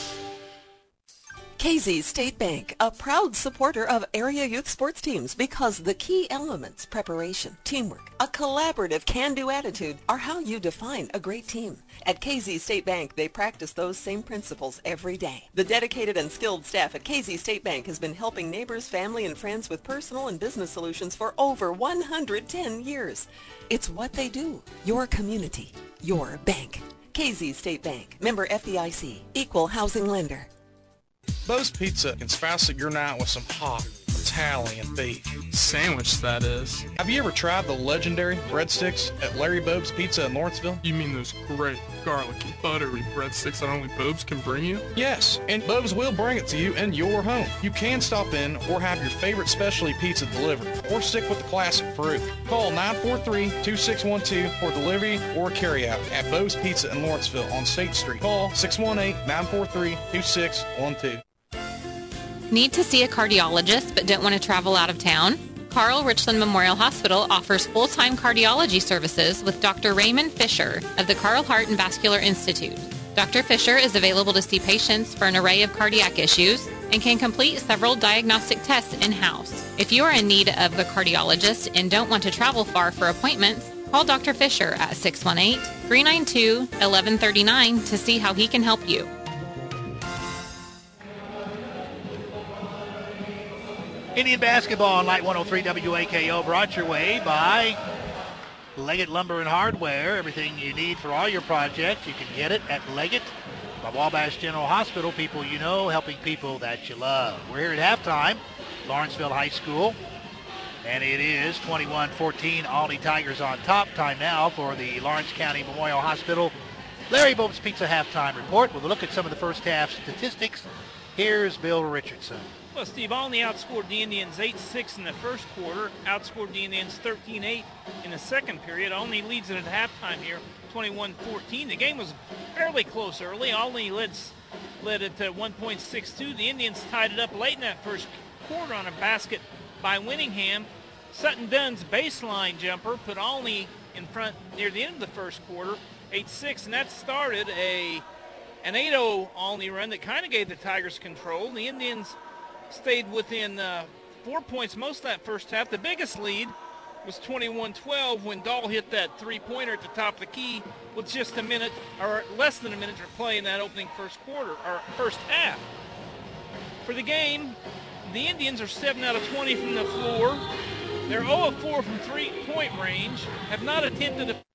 KZ State Bank, a proud supporter of area youth sports teams because the key elements, preparation, teamwork, a collaborative can-do attitude are how you define a great team. At KZ State Bank, they practice those same principles every day. The dedicated and skilled staff at KZ State Bank has been helping neighbors, family, and friends with personal and business solutions for over 110 years. It's what they do. Your community, your bank. KZ State Bank, member FDIC, equal housing lender. Bo's Pizza can spice up your night with some hot Italian beef. Sandwich, that is. Have you ever tried the legendary breadsticks at Larry Bobe's Pizza in Lawrenceville? You mean those great garlicky, buttery breadsticks that only Bobe's can bring you? Yes, and Bobe's will bring it to you in your home. You can stop in or have your favorite specialty pizza delivered, or stick with the classic Farouk. Call 943-2612 for delivery or carryout at Bobe's Pizza in Lawrenceville on State Street. Call 618-943-2612. Need to see a cardiologist but don't want to travel out of town? Carl Richland Memorial Hospital offers full-time cardiology services with Dr. Raymond Fisher of the Carl Heart and Vascular Institute. Dr. Fisher is available to see patients for an array of cardiac issues and can complete several diagnostic tests in-house. If you are in need of a cardiologist and don't want to travel far for appointments, call Dr. Fisher at 618-392-1139 to see how he can help you. Indian basketball on Light 103 WAKO, brought your way by Leggett Lumber and Hardware. Everything you need for all your projects, you can get it at Leggett by Wabash General Hospital. People you know, helping people that you love. We're here at halftime, Lawrenceville High School, and it is 21-14, Alney Tigers on top. Time now for the Lawrence County Memorial Hospital Larry Bobe's Pizza halftime report. We'll look at some of the first half statistics. Here's Bill Richardson. Well, Steve, Alney outscored the Indians 8-6 in the first quarter, outscored the Indians 13-8 in the second period. Alney leads it at halftime here, 21-14. The game was fairly close early. Alney led it to 1.62. The Indians tied it up late in that first quarter on a basket by Winningham. Sutton Dunn's baseline jumper put Alney in front near the end of the first quarter, 8-6, and that started an 8-0 Alney run that kind of gave the Tigers control. The Indians stayed within 4 points most of that first half. The biggest lead was 21-12 when Dahl hit that three-pointer at the top of the key with just a minute or less than a minute to play in that opening first half. For the game, the Indians are 7 out of 20 from the floor. They're 0 of 4 from three-point range, have not attempted a.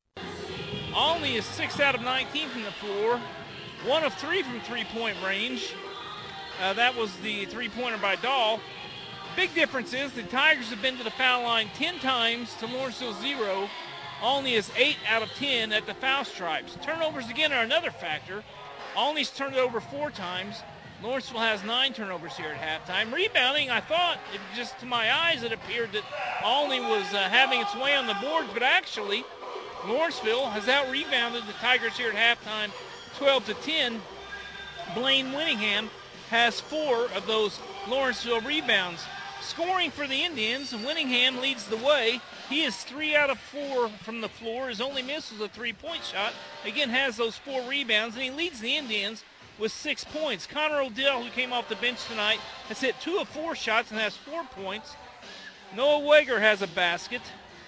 Alney is 6 out of 19 from the floor, 1 of 3 from three-point range. That was the three-pointer by Dahl. Big difference is the Tigers have been to the foul line 10 times to Lawrenceville 0. Alney is 8 out of 10 at the foul stripes. Turnovers again are another factor. Alney's turned it over 4 times. Lawrenceville has 9 turnovers here at halftime. Rebounding, I thought, just to my eyes, it appeared that Alney was having its way on the boards, but actually Lawrenceville has out-rebounded the Tigers here at halftime 12-10. Blaine Winningham has 4 of those Lawrenceville rebounds. Scoring for the Indians, Winningham leads the way. He is 3 out of 4 from the floor. His only miss was a three-point shot. Again, has those 4 rebounds, and he leads the Indians with 6 points. Connor Odell, who came off the bench tonight, has hit 2 of 4 shots and has 4 points. Noah Weger has a basket.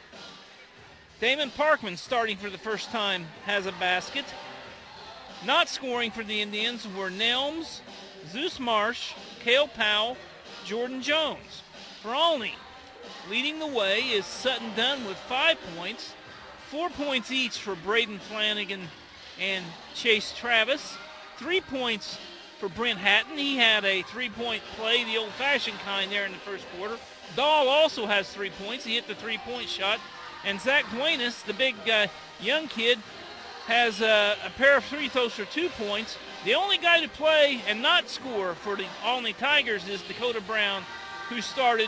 Damon Parkman, starting for the first time, has a basket. Not scoring for the Indians were Nelms, Zeus Marsh, Cale Powell, Jordan Jones. For Olney, leading the way is Sutton Dunn with 5 points. 4 points each for Braden Flanagan and Chase Travis. 3 points for Brent Hatton. He had a 3-point play, the old-fashioned kind there in the first quarter. Dahl also has 3 points. He hit the 3-point shot. And Zach Duenas, the big young kid, has a pair of free throws for 2 points. The only guy to play and not score for the Olney Tigers is Dakota Brown, who started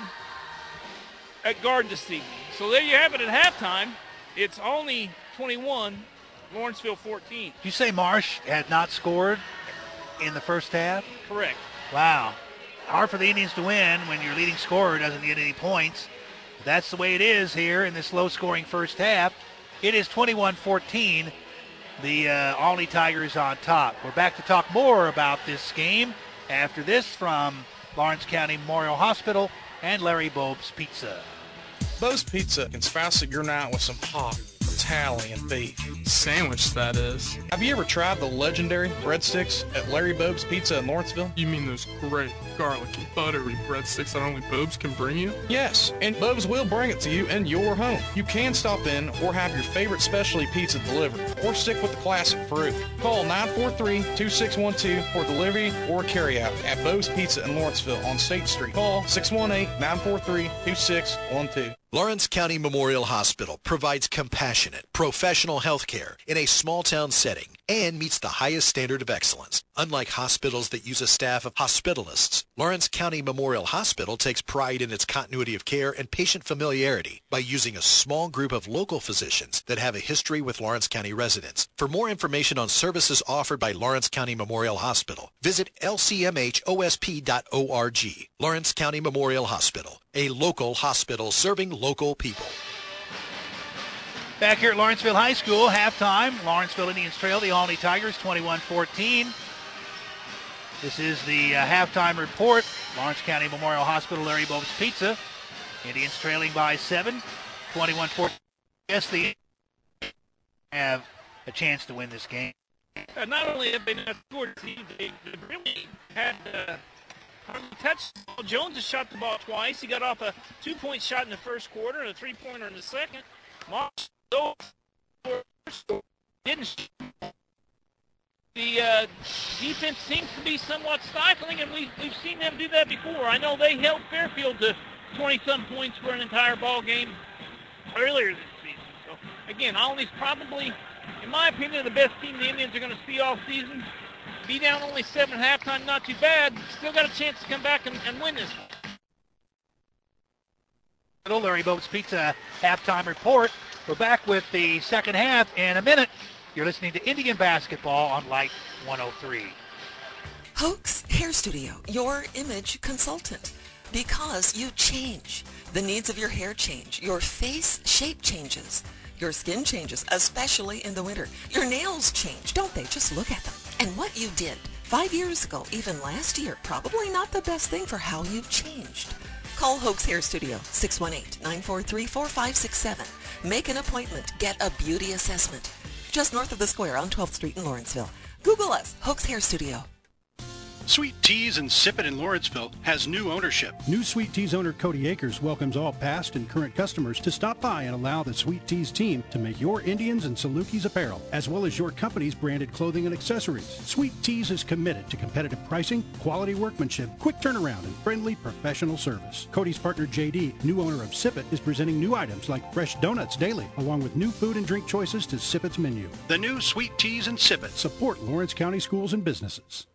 at guard this evening. So there you have it at halftime. It's Olney 21, Lawrenceville 14. Did you say Marsh had not scored in the first half? Correct. Wow. Hard for the Indians to win when your leading scorer doesn't get any points. But that's the way it is here in this low-scoring first half. It is 21-14. The Olney Tigers on top. We're back to talk more about this game after this from Lawrence County Memorial Hospital and Larry Bob's Pizza. Bo's Pizza can spice up your night with some hot Italian beef. Sandwich, that is. Have you ever tried the legendary breadsticks at Larry Bob's Pizza in Lawrenceville? You mean those great, garlicky, buttery breadsticks that only Bob's can bring you? Yes, and Bob's will bring it to you in your home. You can stop in or have your favorite specialty pizza delivered, or stick with the classic fruit. Call 943-2612 for delivery or carryout at Bob's Pizza in Lawrenceville on State Street. Call 618-943-2612. Lawrence County Memorial Hospital provides compassionate, professional health care in a small-town setting and meets the highest standard of excellence. Unlike hospitals that use a staff of hospitalists, Lawrence County Memorial Hospital takes pride in its continuity of care and patient familiarity by using a small group of local physicians that have a history with Lawrence County residents. For more information on services offered by Lawrence County Memorial Hospital, visit lcmhosp.org. Lawrence County Memorial Hospital, a local hospital serving local people. Back here at Lawrenceville High School, halftime. Lawrenceville Indians trail the Olney Tigers 21-14. This is the halftime report. Lawrence County Memorial Hospital, Larry Bob's Pizza. Indians trailing by 7, 21-14. Yes, the have a chance to win this game. Not only have they not scored, they really had touched. Jones has shot the ball twice. He got off a 2-point shot in the first quarter and a 3-pointer in the second. Marsh didn't shoot. The defense seems to be somewhat stifling, and we've seen them do that before. I know they held Fairfield to 20-some points for an entire ball game earlier this season. So, again, Olney's probably, in my opinion, the best team the Indians are going to see all season. Be down only 7 at halftime, not too bad. Still got a chance to come back and win this. Larry Bob's Pizza halftime report. We're back with the second half in a minute. You're listening to Indian Basketball on Light 103. Hoax Hair Studio, your image consultant. Because you change. The needs of your hair change. Your face shape changes. Your skin changes, especially in the winter. Your nails change, don't they? Just look at them. And what you did 5 years ago, even last year, probably not the best thing for how you've changed. Call Hoax Hair Studio, 618-943-4567. Make an appointment. Get a beauty assessment. Just north of the square on 12th Street in Lawrenceville. Google us, Hoax Hair Studio. Sweet Teas and Sip It in Lawrenceville has new ownership. New Sweet Teas owner Cody Akers welcomes all past and current customers to stop by and allow the Sweet Teas team to make your Indians and Salukis apparel, as well as your company's branded clothing and accessories. Sweet Teas is committed to competitive pricing, quality workmanship, quick turnaround, and friendly professional service. Cody's partner JD, new owner of Sip It, is presenting new items like fresh donuts daily, along with new food and drink choices to Sip It's menu. The new Sweet Teas and Sip It. Support Lawrence County schools and businesses.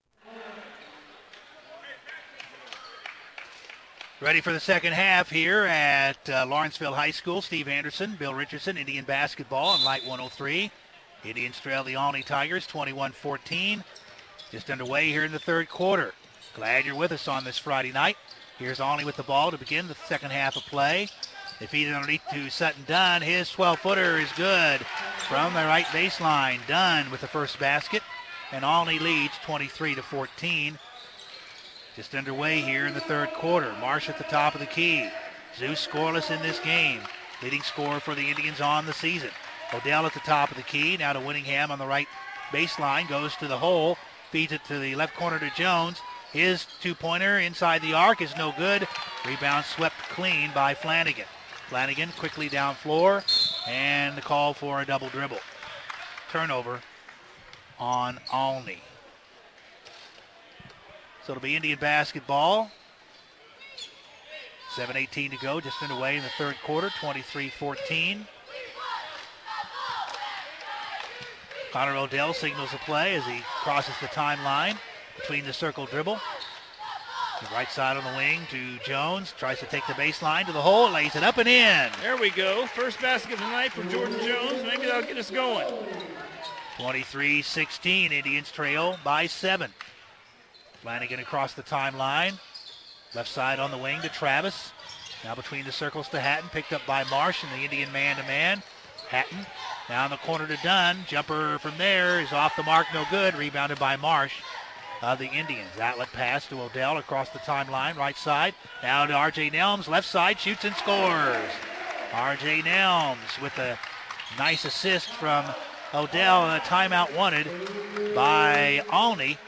Ready for the second half here at Lawrenceville High School. Steve Anderson, Bill Richardson, Indian Basketball on Light 103. Indians trail the Olney Tigers 21-14. Just underway here in the third quarter. Glad you're with us on this Friday night. Here's Olney with the ball to begin the second half of play. They feed it underneath to Sutton Dunn. His 12-footer is good from the right baseline. Dunn with the first basket. And Olney leads 23-14. Just underway here in the third quarter. Marsh at the top of the key. Zeus scoreless in this game. Leading scorer for the Indians on the season. Odell at the top of the key. Now to Winningham on the right baseline. Goes to the hole. Feeds it to the left corner to Jones. His two-pointer inside the arc is no good. Rebound swept clean by Flanagan. Flanagan quickly down floor, and the call for a double dribble. Turnover on Olney. So it'll be Indian basketball. 7:18 to go, just underway in the third quarter, 23-14. Connor Odell signals the play as he crosses the timeline between the circle dribble. The right side on the wing to Jones. Tries to take the baseline to the hole. Lays it up and in. There we go. First basket of the night for Jordan Jones. Maybe that'll get us going. 23-16. Indians trail by 7. Flanagan across the timeline. Left side on the wing to Travis. Now between the circles to Hatton. Picked up by Marsh and the Indian man-to-man. Hatton now in the corner to Dunn. Jumper from there is off the mark. No good. Rebounded by Marsh. The Indians. Outlet pass to Odell across the timeline, right side. Now to R.J. Nelms, left side, shoots and scores. R.J. Nelms with a nice assist from Odell, and a timeout wanted by Olney.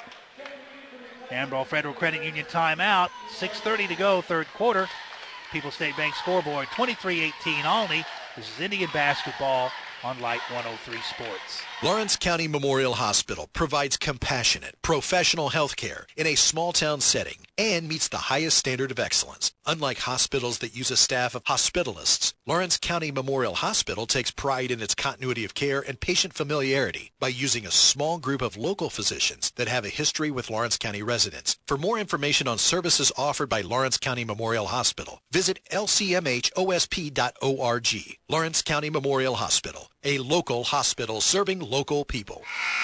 Ambro Federal Credit Union timeout. 6:30 to go, third quarter. People's State Bank scoreboard, 23-18 Olney. This is Indian basketball on Light 103 Sports. Lawrence County Memorial Hospital provides compassionate, professional health care in a small-town setting and meets the highest standard of excellence. Unlike hospitals that use a staff of hospitalists, Lawrence County Memorial Hospital takes pride in its continuity of care and patient familiarity by using a small group of local physicians that have a history with Lawrence County residents. For more information on services offered by Lawrence County Memorial Hospital, visit lcmhosp.org. Lawrence County Memorial Hospital, a local hospital serving local people.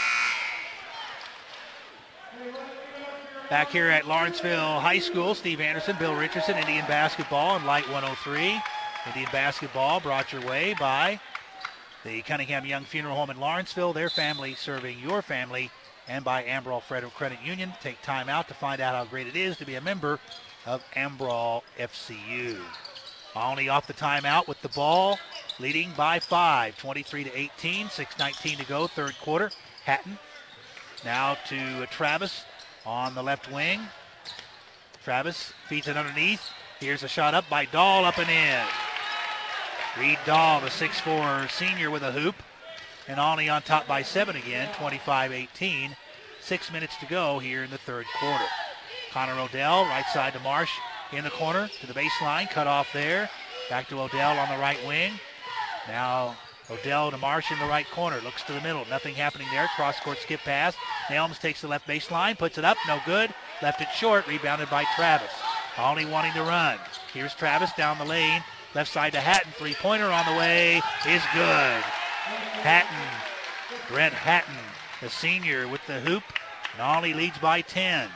Back here at Lawrenceville High School, Steve Anderson, Bill Richardson, Indian basketball on Light 103. Indian basketball brought your way by the Cunningham Young Funeral Home in Lawrenceville, their family serving your family, and by Ambrol Federal Credit Union. Take time out to find out how great it is to be a member of Ambrol FCU. Olney off the timeout with the ball, leading by 5, 23-18, 6:19 to go, third quarter. Hatton now to Travis on the left wing. Travis feeds it underneath. Here's a shot up by Dahl, up and in. Reed Dahl, the 6'4 senior with a hoop. And Olney on top by 7 again, 25-18. 6 minutes to go here in the third quarter. Connor Odell, right side to Marsh in the corner to the baseline, cut off there. Back to Odell on the right wing. Now Odell to Marsh in the right corner. Looks to the middle. Nothing happening there. Cross-court skip pass. Nelms takes the left baseline. Puts it up. No good. Left it short. Rebounded by Travis. Olney wanting to run. Here's Travis down the lane. Left side to Hatton. Three-pointer on the way is good. Hatton. Brent Hatton, the senior with the hoop. And Olney leads by 10.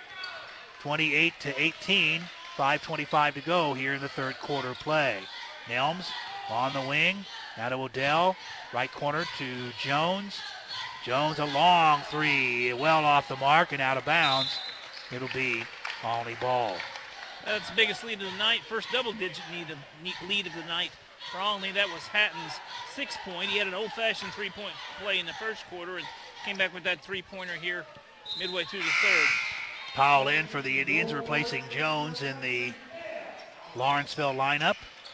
28-18. 5:25 to go here in the third quarter play. Nelms on the wing. Now to Odell. Right corner to Jones. Jones a long three. Well off the mark and out of bounds. It'll be Olney ball. That's the biggest lead of the night. First double-digit lead of the night for Olney. That was Hatton's 6-point. He had an old-fashioned three-point play in the first quarter and came back with that three-pointer here midway through the third. Powell in for the Indians, replacing Jones in the Lawrenceville lineup.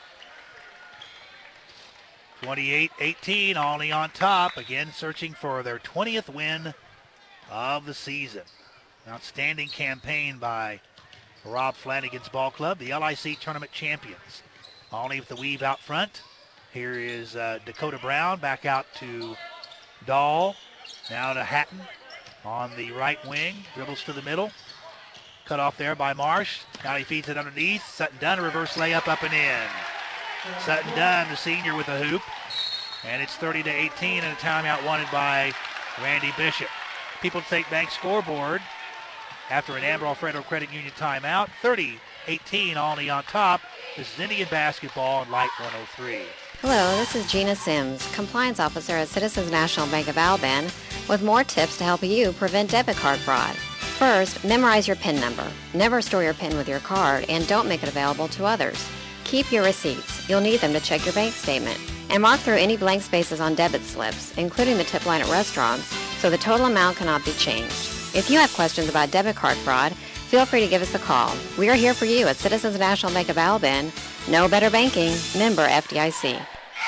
28-18, Olney on top. Again, searching for their 20th win of the season. Outstanding campaign by Rob Flanagan's ball club, the LIC tournament champions. Olney with the weave out front. Here is Dakota Brown back out to Dahl. Now to Hatton on the right wing. Dribbles to the middle. Cut off there by Marsh. Now he feeds it underneath. Sutton Dunn, a reverse layup up and in. Sutton Dunn, the senior with a hoop. And it's 30-18 and a timeout wanted by Randy Bishop. People's State Bank scoreboard after an Ambrol Federal Credit Union timeout. 30-18, Olney on top. This is Indian basketball on Light 103. Hello, this is Gina Sims, Compliance Officer at Citizens National Bank of Alabama, with more tips to help you prevent debit card fraud. First, memorize your PIN number. Never store your PIN with your card and don't make it available to others. Keep your receipts. You'll need them to check your bank statement. And mark through any blank spaces on debit slips, including the tip line at restaurants, so the total amount cannot be changed. If you have questions about debit card fraud, feel free to give us a call. We are here for you at Citizens National Bank of Alabama. No better banking, member FDIC.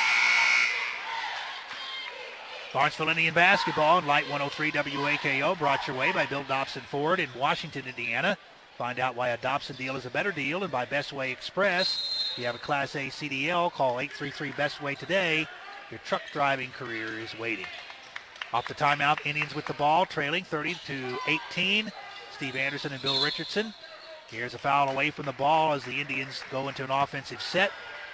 Lawrenceville Indian basketball on Light 103 WAKO, brought your way by Bill Dobson Ford in Washington, Indiana. Find out why a Dobson deal is a better deal, and by Best Way Express. If you have a Class A CDL, call 833-BEST-WAY today. Your truck driving career is waiting. Off the timeout, Indians with the ball, trailing 30-18. Steve Anderson and Bill Richardson. Here's a foul away from the ball as the Indians go into an offensive set.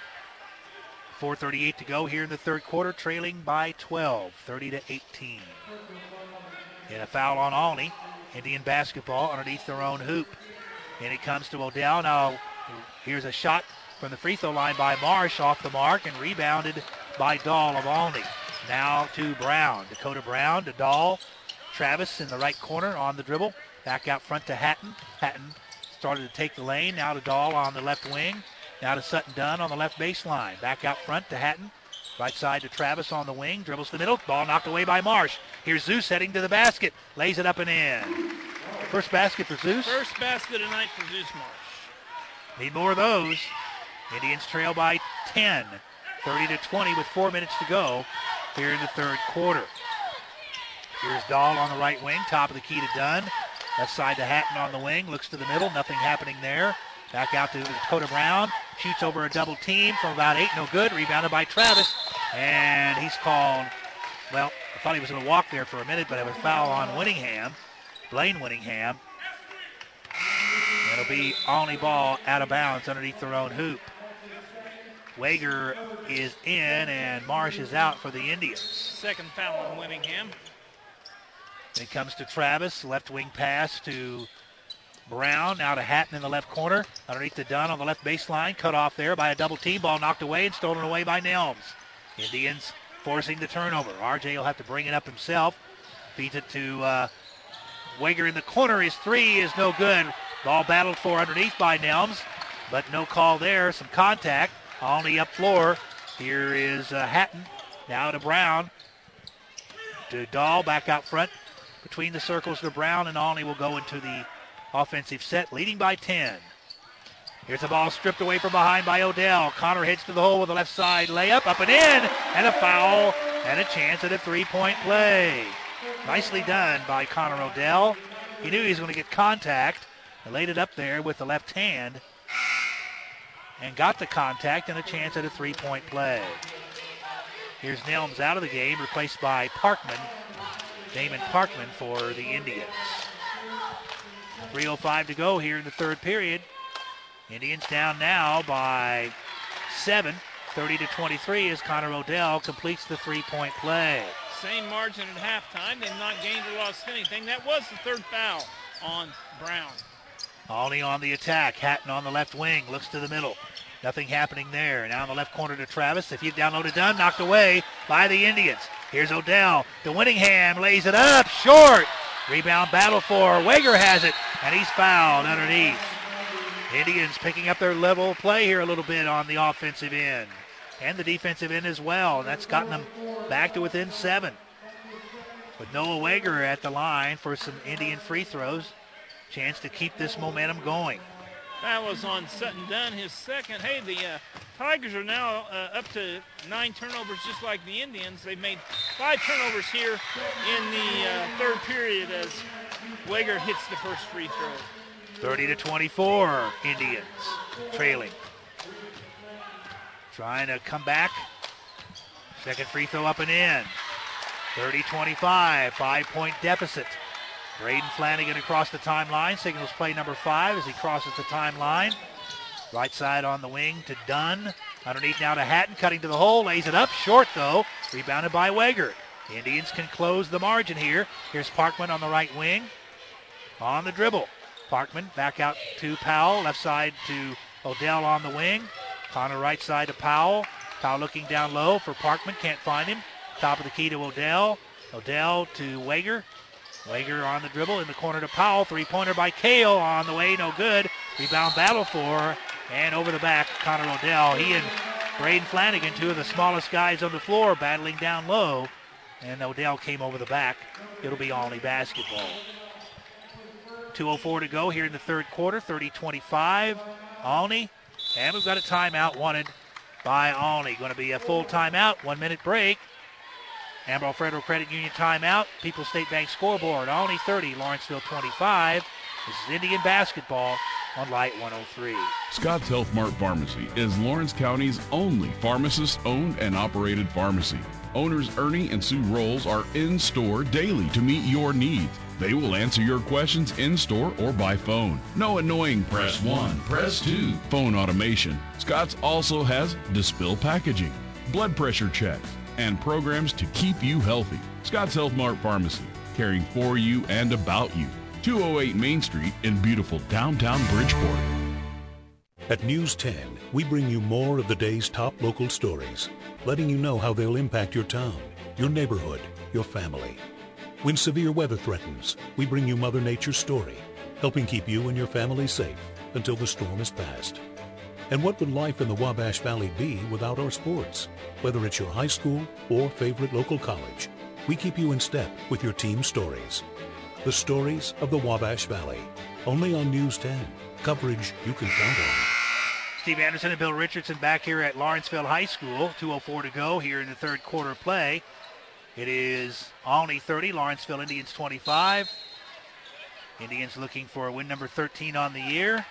4:38 to go here in the third quarter, trailing by 12, 30-18. And a foul on Olney. Indian basketball underneath their own hoop. And it comes to Odell. Now, here's a shot from the free throw line by Marsh, off the mark, and rebounded by Dahl of Olney. Now to Brown. Dakota Brown to Dahl. Travis in the right corner on the dribble. Back out front to Hatton. Hatton started to take the lane. Now to Dahl on the left wing. Now to Sutton Dunn on the left baseline. Back out front to Hatton. Right side to Travis on the wing. Dribbles to the middle. Ball knocked away by Marsh. Here's Zeus heading to the basket. Lays it up and in. First basket for Zeus. First basket tonight for Zeus Marsh. Need more of those. Indians trail by 10. 30-20 with 4 minutes to go here in the third quarter. Here's Dahl on the right wing. Top of the key to Dunn. Left side to Hatton on the wing. Looks to the middle. Nothing happening there. Back out to Dakota Brown. Shoots over a double team from about 8. No good. Rebounded by Travis. And he's called, well, I thought he was going to walk there for a minute, but it was foul on Winningham. Blaine Winningham. It'll be Olney ball out of bounds underneath their own hoop. Wager is in and Marsh is out for the Indians. Second foul on Winningham. It comes to Travis. Left wing pass to Brown. Now to Hatton in the left corner. Underneath to Dunn on the left baseline. Cut off there by a double team. Ball knocked away and stolen away by Nelms. Indians forcing the turnover. RJ will have to bring it up himself. Feeds it to Wager in the corner. His three is no good. Ball battled for underneath by Nelms, but no call there. Some contact. Olney up floor. Here is Hatton. Now to Brown. To Dahl back out front. Between the circles to Brown, and Olney will go into the offensive set, leading by 10. Here's the ball stripped away from behind by Odell. Connor heads to the hole with the left side layup. Up and in, and a foul, and a chance at a three-point play. Nicely done by Connor Odell. He knew he was going to get contact. He laid it up there with the left hand and got the contact and a chance at a three-point play. Here's Nelms out of the game, replaced by Parkman. Damon Parkman for the Indians. 3:05 to go here in the third period. Indians down now by 7, 30-23 as Connor Odell completes the three-point play. Same margin at halftime. They've not gained or lost anything. That was the third foul on Brown. Olney on the attack. Hatton on the left wing. Looks to the middle. Nothing happening there. Now in the left corner to Travis. If he's down low to Dunn, knocked away by the Indians. Here's Odell to Winningham. Lays it up. Short. Rebound battle for Wager has it. And he's fouled underneath. Indians picking up their level of play here a little bit on the offensive end. And the defensive end as well. And that's gotten them back to within 7. With Noah Wager at the line for some Indian free throws. Chance to keep this momentum going. That was on Sutton Dunn, his second. Hey, the Tigers are now up to 9 turnovers just like the Indians. They've made 5 turnovers here in the third period as Wager hits the first free throw. 30-24, Indians trailing. Trying to come back. Second free throw up and in. 30-25, 5-point deficit. Braden Flanagan across the timeline, signals play number 5 as he crosses the timeline. Right side on the wing to Dunn. Underneath now to Hatton, cutting to the hole, lays it up, short though, rebounded by Wager. The Indians can close the margin here. Here's Parkman on the right wing, on the dribble. Parkman back out to Powell, left side to Odell on the wing. Connor right side to Powell. Powell looking down low for Parkman, can't find him. Top of the key to Odell. Odell to Wager. Wager on the dribble in the corner to Powell. Three-pointer by Kale on the way, no good. Rebound battle for, and over the back, Connor Odell. He and Braden Flanagan, two of the smallest guys on the floor, battling down low. and Odell came over the back. It'll be Olney basketball. 2:04 to go here in the third quarter, 30-25. Olney, and we've got a timeout wanted by Olney. Going to be a full timeout, 1 minute break. Amarillo Federal Credit Union timeout. People's State Bank scoreboard. Olney 30, Lawrenceville 25. This is Indian basketball on Light 103. Scott's Health Mart Pharmacy is Lawrence County's only pharmacist-owned and operated pharmacy. Owners Ernie and Sue Rolls are in-store daily to meet your needs. They will answer your questions in-store or by phone. No annoying press 1, press 2 phone automation. Scott's also has Dispill packaging, blood pressure checks, and programs to keep you healthy. Scott's Health Mart Pharmacy, caring for you and about you. 208 Main Street in beautiful downtown Bridgeport. At News 10, we bring you more of the day's top local stories, letting you know how they'll impact your town, your neighborhood, your family. When severe weather threatens, we bring you Mother Nature's story, helping keep you and your family safe until the storm is past. And what would life in the Wabash Valley be without our sports? Whether it's your high school or favorite local college, we keep you in step with your team stories. The stories of the Wabash Valley, only on News 10. Coverage you can count on. Steve Anderson and Bill Richardson back here at Lawrenceville High School. 2:04 to go here in the third quarter play. It is Olney 30, Lawrenceville Indians 25. Indians looking for win number 13 on the year.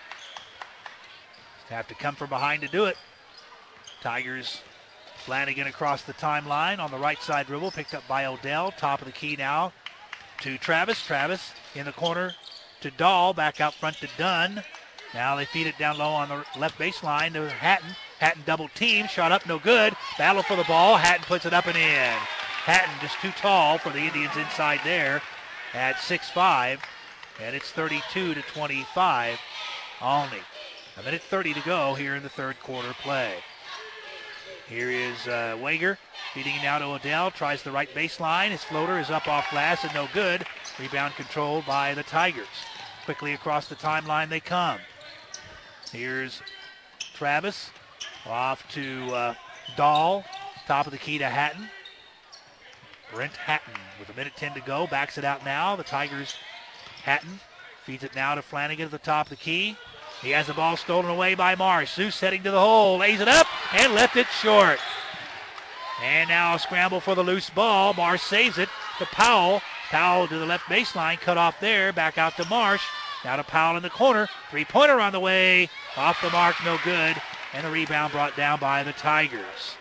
Have to come from behind to do it. Tigers, Flanagan across the timeline on the right side dribble, picked up by Odell. Top of the key now to Travis. Travis in the corner to Dahl, back out front to Dunn. Now they feed it down low on the left baseline to Hatton. Hatton double team, shot up, no good. Battle for the ball. Hatton puts it up and in. Hatton just too tall for the Indians inside there at 6'5", and it's 32-25. Olney. A minute 30 to go here in the third quarter play. Here is Wager feeding now to Odell. Tries the right baseline. His floater is up off glass and no good. Rebound controlled by the Tigers. Quickly across the timeline they come. Here's Travis off to Dahl. Top of the key to Hatton. Brent Hatton with a minute 10 to go. Backs it out now. The Tigers, Hatton feeds it now to Flanagan at the top of the key. He has the ball stolen away by Marsh. Zeus heading to the hole. Lays it up and left it short. And now a scramble for the loose ball. Marsh saves it to Powell. Powell to the left baseline. Cut off there. Back out to Marsh. Now to Powell in the corner. Three-pointer on the way. Off the mark. No good. And the rebound brought down by the Tigers.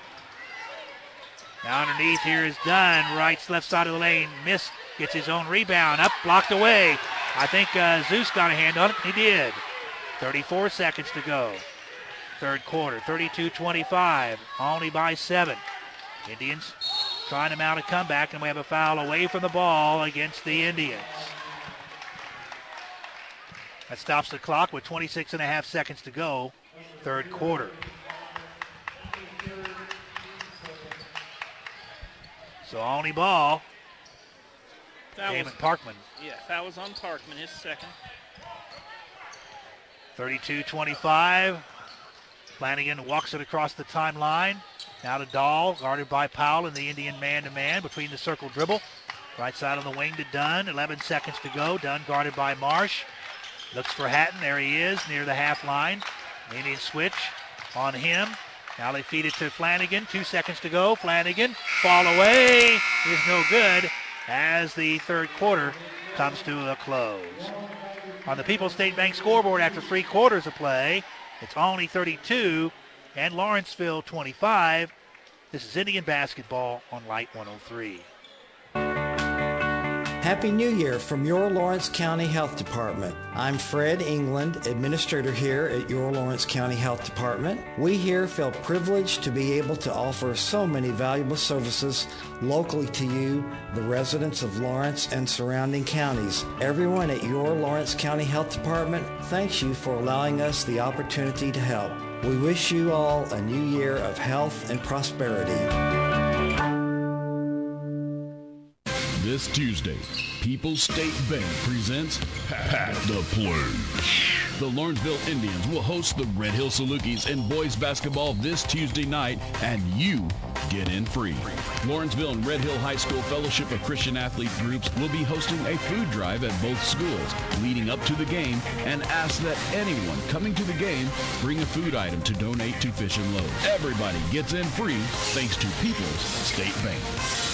Now underneath here is Dunn. Left side of the lane. Missed. Gets his own rebound. Up. Blocked away. I think Zeus got a hand on it. He did. 34 seconds to go. Third quarter, 32-25. Olney by 7. Indians trying to mount a comeback, and we have a foul away from the ball against the Indians. That stops the clock with 26.5 seconds to go. Third quarter. So Olney ball. Damon Parkman. Yeah, that was on Parkman, his second. 32-25. Flanagan walks it across the timeline. Now to Dahl, guarded by Powell in the Indian man-to-man between the circle dribble. Right side on the wing to Dunn. 11 seconds to go. Dunn guarded by Marsh. Looks for Hatton. There he is near the half line. The Indian switch on him. Now they feed it to Flanagan. 2 seconds to go. Flanagan, fall away, is no good as the third quarter comes to a close. On the People's State Bank scoreboard after 3 quarters of play, it's Olney 32 and Lawrenceville 25. This is Indian basketball on Light 103. Happy New Year from your Lawrence County Health Department. I'm Fred England, administrator here at your Lawrence County Health Department. We here feel privileged to be able to offer so many valuable services locally to you, the residents of Lawrence and surrounding counties. Everyone at your Lawrence County Health Department thanks you for allowing us the opportunity to help. We wish you all a new year of health and prosperity. This Tuesday, People's State Bank presents Pack the Plunge. The Lawrenceville Indians will host the Red Hill Salukis in boys basketball this Tuesday night, and you get in free. Lawrenceville and Red Hill High School Fellowship of Christian Athlete groups will be hosting a food drive at both schools leading up to the game, and ask that anyone coming to the game bring a food item to donate to Fish and Loaves. Everybody gets in free thanks to People's State Bank.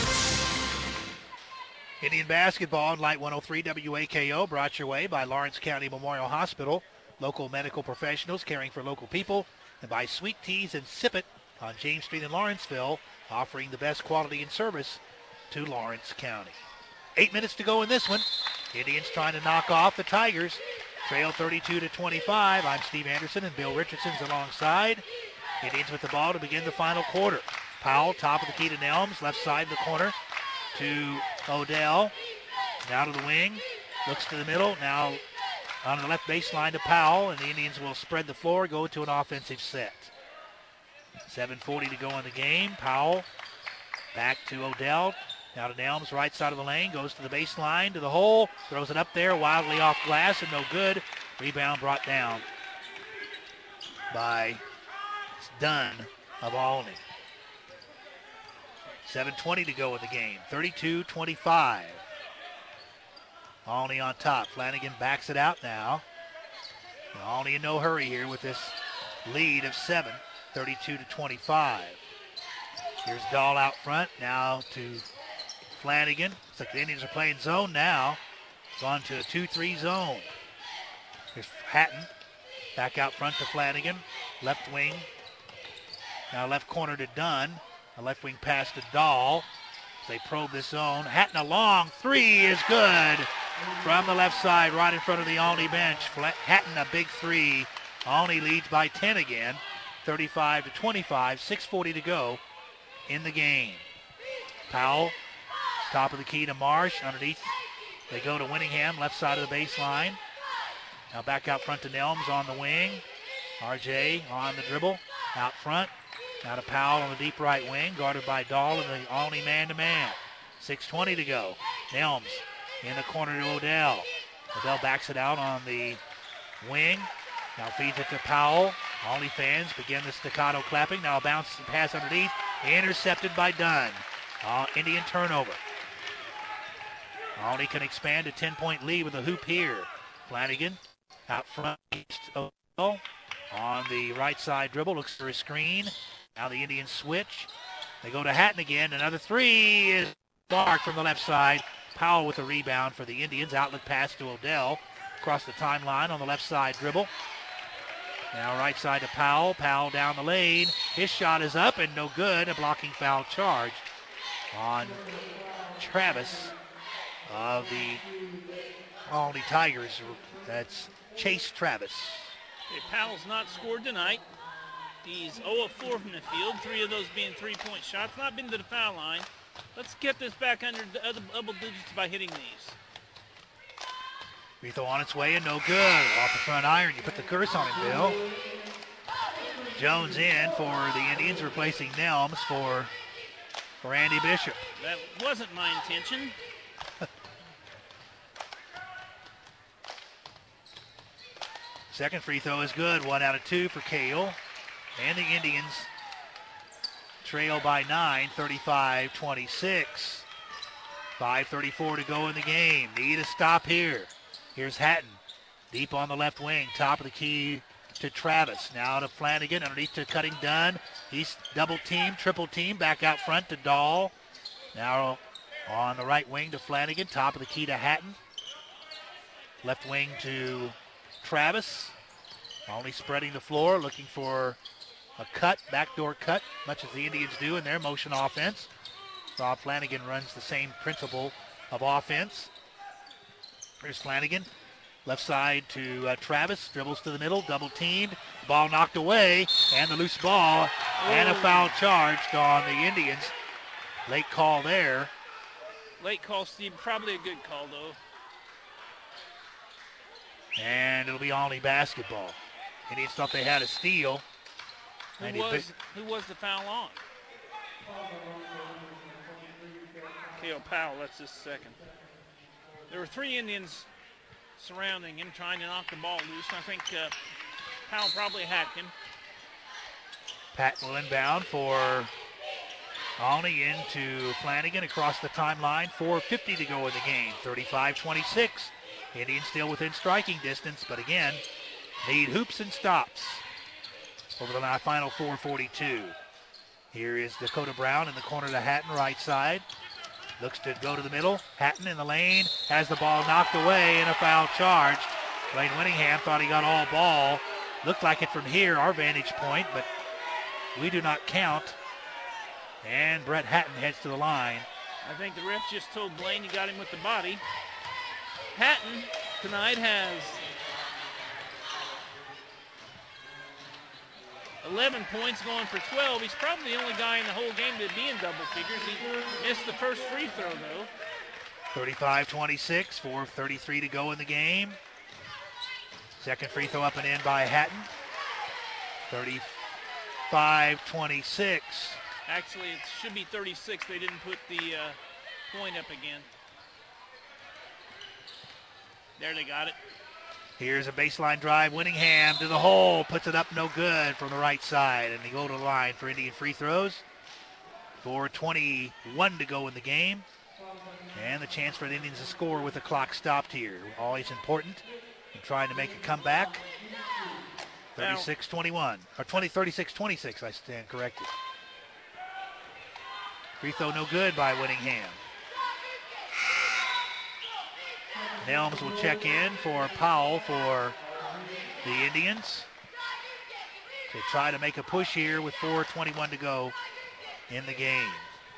Indian basketball on Light 103 WAKO, brought your way by Lawrence County Memorial Hospital, local medical professionals caring for local people, and by Sweet Teas and Sip It on James Street in Lawrenceville, offering the best quality and service to Lawrence County. 8 minutes to go in this one. Indians trying to knock off the Tigers. Trail 32-25. I'm Steve Anderson and Bill Richardson's alongside. Indians with the ball to begin the final quarter. Powell, top of the key to Nelms, left side of the corner to Odell. Now to the wing. Looks to the middle. Now on the left baseline to Powell, and the Indians will spread the floor, go to an offensive set. 7:40 to go in the game. Powell back to Odell. Now to Nelms, right side of the lane, goes to the baseline, to the hole, throws it up there, wildly off glass, and no good. Rebound brought down by Dunn of Alney. 7:20 to go in the game, 32-25. Alney on top. Flanagan backs it out now. Alney in no hurry here with this lead of 7, 32-25. Here's Dahl out front, now to Flanagan. Looks like the Indians are playing zone now. Gone to a 2-3 zone. Here's Hatton. Back out front to Flanagan. Left wing. Now left corner to Dunn. A left wing pass to Dahl. They probe this zone. Hatton a long three is good. From the left side, right in front of the Alney bench. Hatton a big three. Alney leads by 10 again. 35-25. 6:40 to go in the game. Powell. Top of the key to Marsh. Underneath, they go to Winningham, left side of the baseline. Now back out front to Nelms on the wing. RJ on the dribble, out front. Now to Powell on the deep right wing, guarded by Dahl and the Alney man-to-man. 6:20 to go. Nelms in the corner to Odell. Odell backs it out on the wing. Now feeds it to Powell. Alney fans begin the staccato clapping. Now a bounce and pass underneath. Intercepted by Dunn. Indian turnover. Alney can expand a 10-point lead with a hoop here. Flanagan out front on the right side dribble, looks for a screen. Now the Indians switch. They go to Hatton again. Another three is marked from the left side. Powell with a rebound for the Indians. Outlet pass to Odell across the timeline on the left side dribble. Now right side to Powell. Powell down the lane. His shot is up and no good. A blocking foul charge on Travis of the Alney Tigers. That's Chase Travis. Okay, Powell's not scored tonight. He's 0 of 4 from the field, 3 of those being three-point shots. Not been to the foul line. Let's get this back under double digits by hitting these. Free throw on its way and no good. Off the front iron. You put the curse on him, Bill. Jones in for the Indians, replacing Nelms for Andy Bishop. That wasn't my intention. Second free throw is good. 1 out of 2 for Cale. And the Indians trail by 9, 35-26. 5:34 to go in the game. Need a stop here. Here's Hatton. Deep on the left wing. Top of the key to Travis. Now to Flanagan. Underneath to Cutting Dunn. He's double team, triple team. Back out front to Dahl. Now on the right wing to Flanagan. Top of the key to Hatton. Left wing to Travis. Only spreading the floor, looking for a cut, backdoor cut, much as the Indians do in their motion offense. Rob Flanagan runs the same principle of offense. Here's Flanagan. Left side to Travis. Dribbles to the middle. Double teamed. Ball knocked away. And the loose ball. And a foul charged on the Indians. Late call there. Late call, Steve. Probably a good call, though. And it'll be Alney basketball. Indians thought they had a steal. Who was the foul on? Cale Powell, that's his second. There were 3 Indians surrounding him, trying to knock the ball loose. I think Powell probably hacked him. Patton will inbound for Olney into Flanagan across the timeline. 4:50 to go in the game. 35-26. Indians still within striking distance, but again, need hoops and stops over the final 4:42. Here is Dakota Brown in the corner to Hatton, right side. Looks to go to the middle. Hatton in the lane, has the ball knocked away and a foul charge. Blaine Winningham thought he got all ball. Looked like it from here, our vantage point, but we do not count. And Brett Hatton heads to the line. I think the ref just told Blaine he got him with the body. Hatton tonight has 11 points, going for 12. He's probably the only guy in the whole game to be in double figures. He missed the first free throw, though. 35-26, 4:33 to go in the game. Second free throw up and in by Hatton. 35-26. Actually, it should be 36. They didn't put the point up again. There, they got it. Here's a baseline drive. Winningham to the hole. Puts it up no good from the right side. And they go to the line for Indian free throws. 4:21 to go in the game. And the chance for the Indians to score with the clock stopped here. Always important in trying to make a comeback. 36-21. Or 36-26, I stand corrected. Free throw no good by Winningham. Nelms will check in for Powell for the Indians to try to make a push here with 4:21 to go in the game.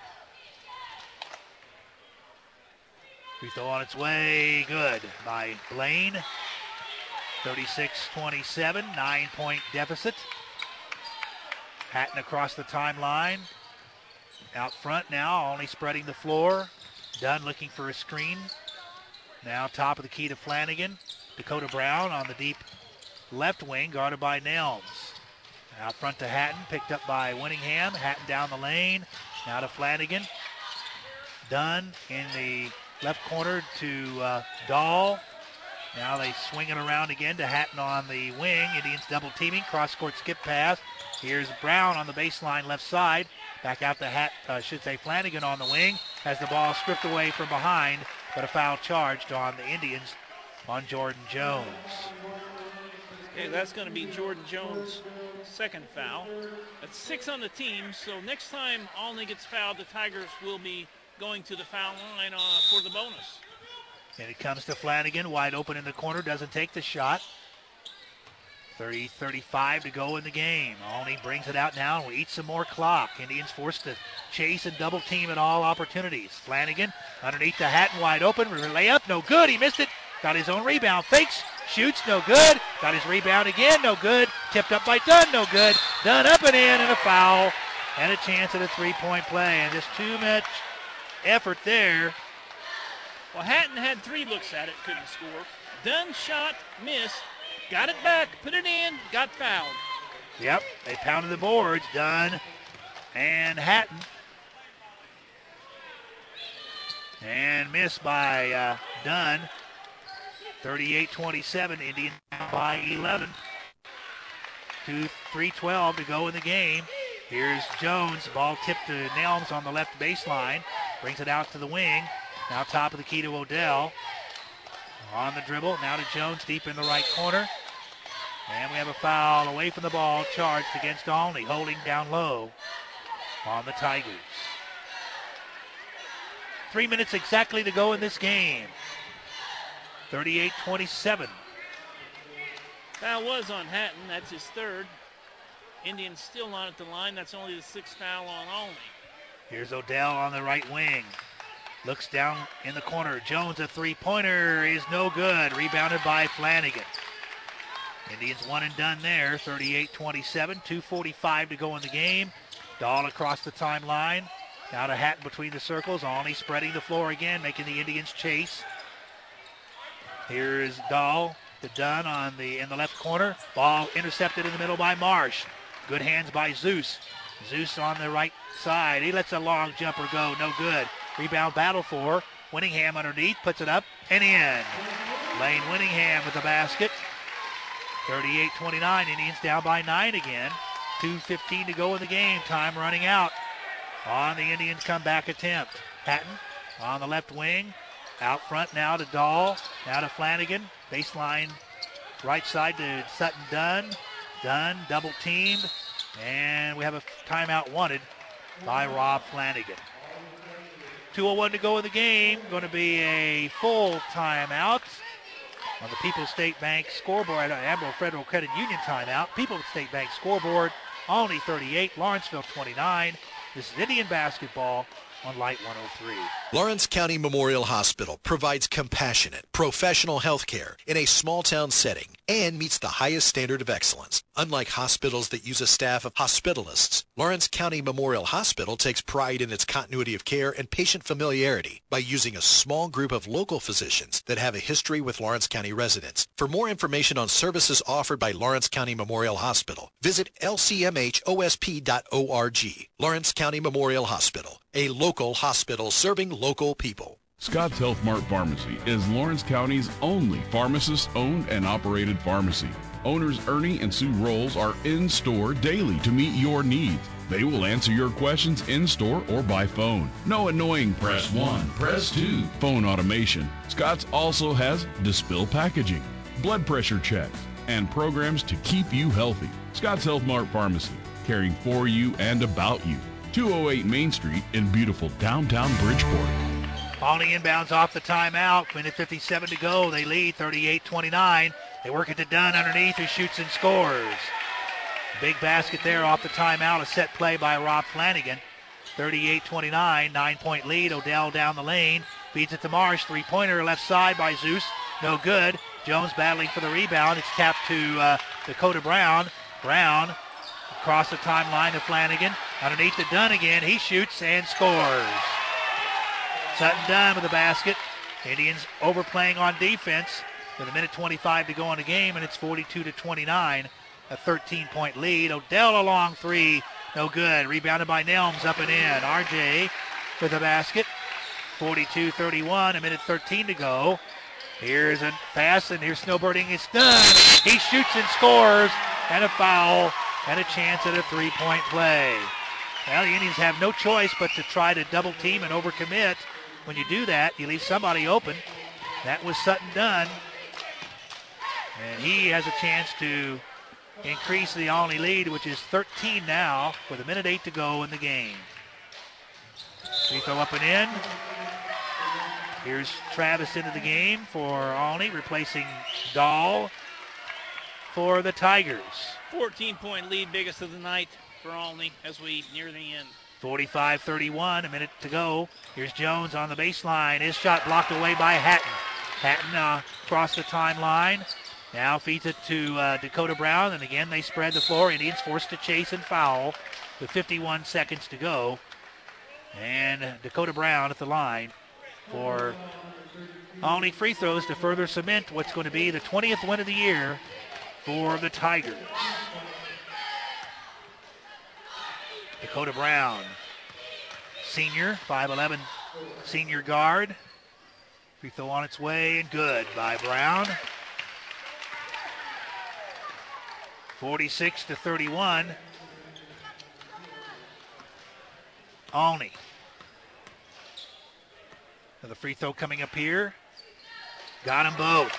Free throw on its way, good by Blaine. 36-27, 9-point deficit. Hatton across the timeline. Out front now, only spreading the floor. Dunn looking for a screen. Now top of the key to Flanagan. Dakota Brown on the deep left wing, guarded by Nelms. Out front to Hatton, picked up by Winningham. Hatton down the lane. Now to Flanagan. Dunn in the left corner to Dahl. Now they swing it around again to Hatton on the wing. Indians double teaming, cross court skip pass. Here's Brown on the baseline left side. Back out to Flanagan on the wing. Has the ball stripped away from behind, but a foul charged on the Indians on Jordan Jones. Okay, that's going to be Jordan Jones' second foul. That's 6 on the team, so next time Olney gets fouled, the Tigers will be going to the foul line for the bonus. And it comes to Flanagan, wide open in the corner, doesn't take the shot. 30-35 to go in the game. Olney brings it out now and will eat some more clock. Indians forced to chase and double team at all opportunities. Flanagan underneath the Hatton, wide open. Layup, no good. He missed it. Got his own rebound. Fakes, shoots, no good. Got his rebound again, no good. Tipped up by Dunn, no good. Dunn up and in, and a foul. And a chance at a three-point play. And just too much effort there. Well, Hatton had 3 looks at it, couldn't score. Dunn shot, missed. Got it back, put it in, got fouled. Yep, they pounded the boards, Dunn and Hatton. And missed by Dunn. 38-27, Indians by 11. 3:12 to go in the game. Here's Jones, ball tipped to Nelms on the left baseline. Brings it out to the wing. Now top of the key to Odell. On the dribble, now to Jones deep in the right corner. And we have a foul away from the ball charged against Olney, holding down low on the Tigers. 3 minutes exactly to go in this game. 38-27. Foul was on Hatton, that's his 3rd. Indians still not at the line, that's only the 6th foul on Olney. Here's Odell on the right wing. Looks down in the corner. Jones, a three-pointer is no good. Rebounded by Flanagan. Indians one and done there. 38-27. 2:45 to go in the game. Dahl across the timeline. Now to Hatton between the circles. Olney spreading the floor again, making the Indians chase. Here is Dahl to Dunn in the left corner. Ball intercepted in the middle by Marsh. Good hands by Zeus. Zeus on the right side. He lets a long jumper go. No good. Rebound battle for Winningham underneath. Puts it up and in. Blaine Winningham with the basket. 38-29, Indians down by 9 again. 2:15 to go in the game. Time running out on the Indians' comeback attempt. Hatton on the left wing. Out front now to Dahl. Now to Flanagan. Baseline right side to Sutton Dunn. Dunn double teamed. And we have a timeout wanted by Rob Flanagan. 2:01 to go in the game. Going to be a full timeout on the People's State Bank scoreboard. Amarillo Federal Credit Union timeout. People's State Bank scoreboard. Only 38. Lawrenceville 29. This is Indian basketball on Light 103. Lawrence County Memorial Hospital provides compassionate, professional health care in a small-town setting and meets the highest standard of excellence. Unlike hospitals that use a staff of hospitalists, Lawrence County Memorial Hospital takes pride in its continuity of care and patient familiarity by using a small group of local physicians that have a history with Lawrence County residents. For more information on services offered by Lawrence County Memorial Hospital, visit lcmhosp.org. Lawrence County Memorial Hospital, a local hospital serving local people. Scott's Health Mart Pharmacy is Lawrence County's only pharmacist-owned and operated pharmacy. Owners Ernie and Sue Rolls are in-store daily to meet your needs. They will answer your questions in-store or by phone. No annoying press 1, press 2 phone automation. Scott's also has Dispill packaging, blood pressure checks, and programs to keep you healthy. Scott's Health Mart Pharmacy, caring for you and about you. 208 Main Street in beautiful downtown Bridgeport. Pawnee inbounds off the timeout. Minute 57 to go. They lead 38-29. They work it to Dunn underneath, who shoots and scores. Big basket there off the timeout. A set play by Rob Flanagan. 38-29, 9-point lead. Odell down the lane. Feeds it to Marsh. Three-pointer left side by Zeus. No good. Jones battling for the rebound. It's tapped to Dakota Brown. Brown across the timeline to Flanagan. Underneath to Dunn again. He shoots and scores. Sutton Dunn with the basket. Indians overplaying on defense with a minute 25 to go in the game, and it's 42-29, a 13-point lead. Odell a long three, no good. Rebounded by Nelms, up and in. RJ with the basket. 42-31, a minute 13 to go. Here's a pass, and here's snowbirding. It's done. He shoots and scores, and a foul, and a chance at a three-point play. Well, the Indians have no choice but to try to double team and overcommit. When you do that, you leave somebody open. That was Sutton Dunn. And he has a chance to increase the Olney lead, which is 13 now, with a minute 8 to go in the game. Free throw up and in. Here's Travis into the game for Olney, replacing Dahl for the Tigers. 14-point lead, biggest of the night for Olney as we near the end. 45-31, a minute to go. Here's Jones on the baseline. His shot blocked away by Hatton. Hatton across the timeline. Now feeds it to Dakota Brown, and again they spread the floor. Indians forced to chase and foul with 51 seconds to go. And Dakota Brown at the line for only free throws to further cement what's going to be the 20th win of the year for the Tigers. Dakota Brown, senior, 5'11", senior guard. Free throw on its way and good by Brown. 46-31. Olney. Another free throw coming up here. Got them both.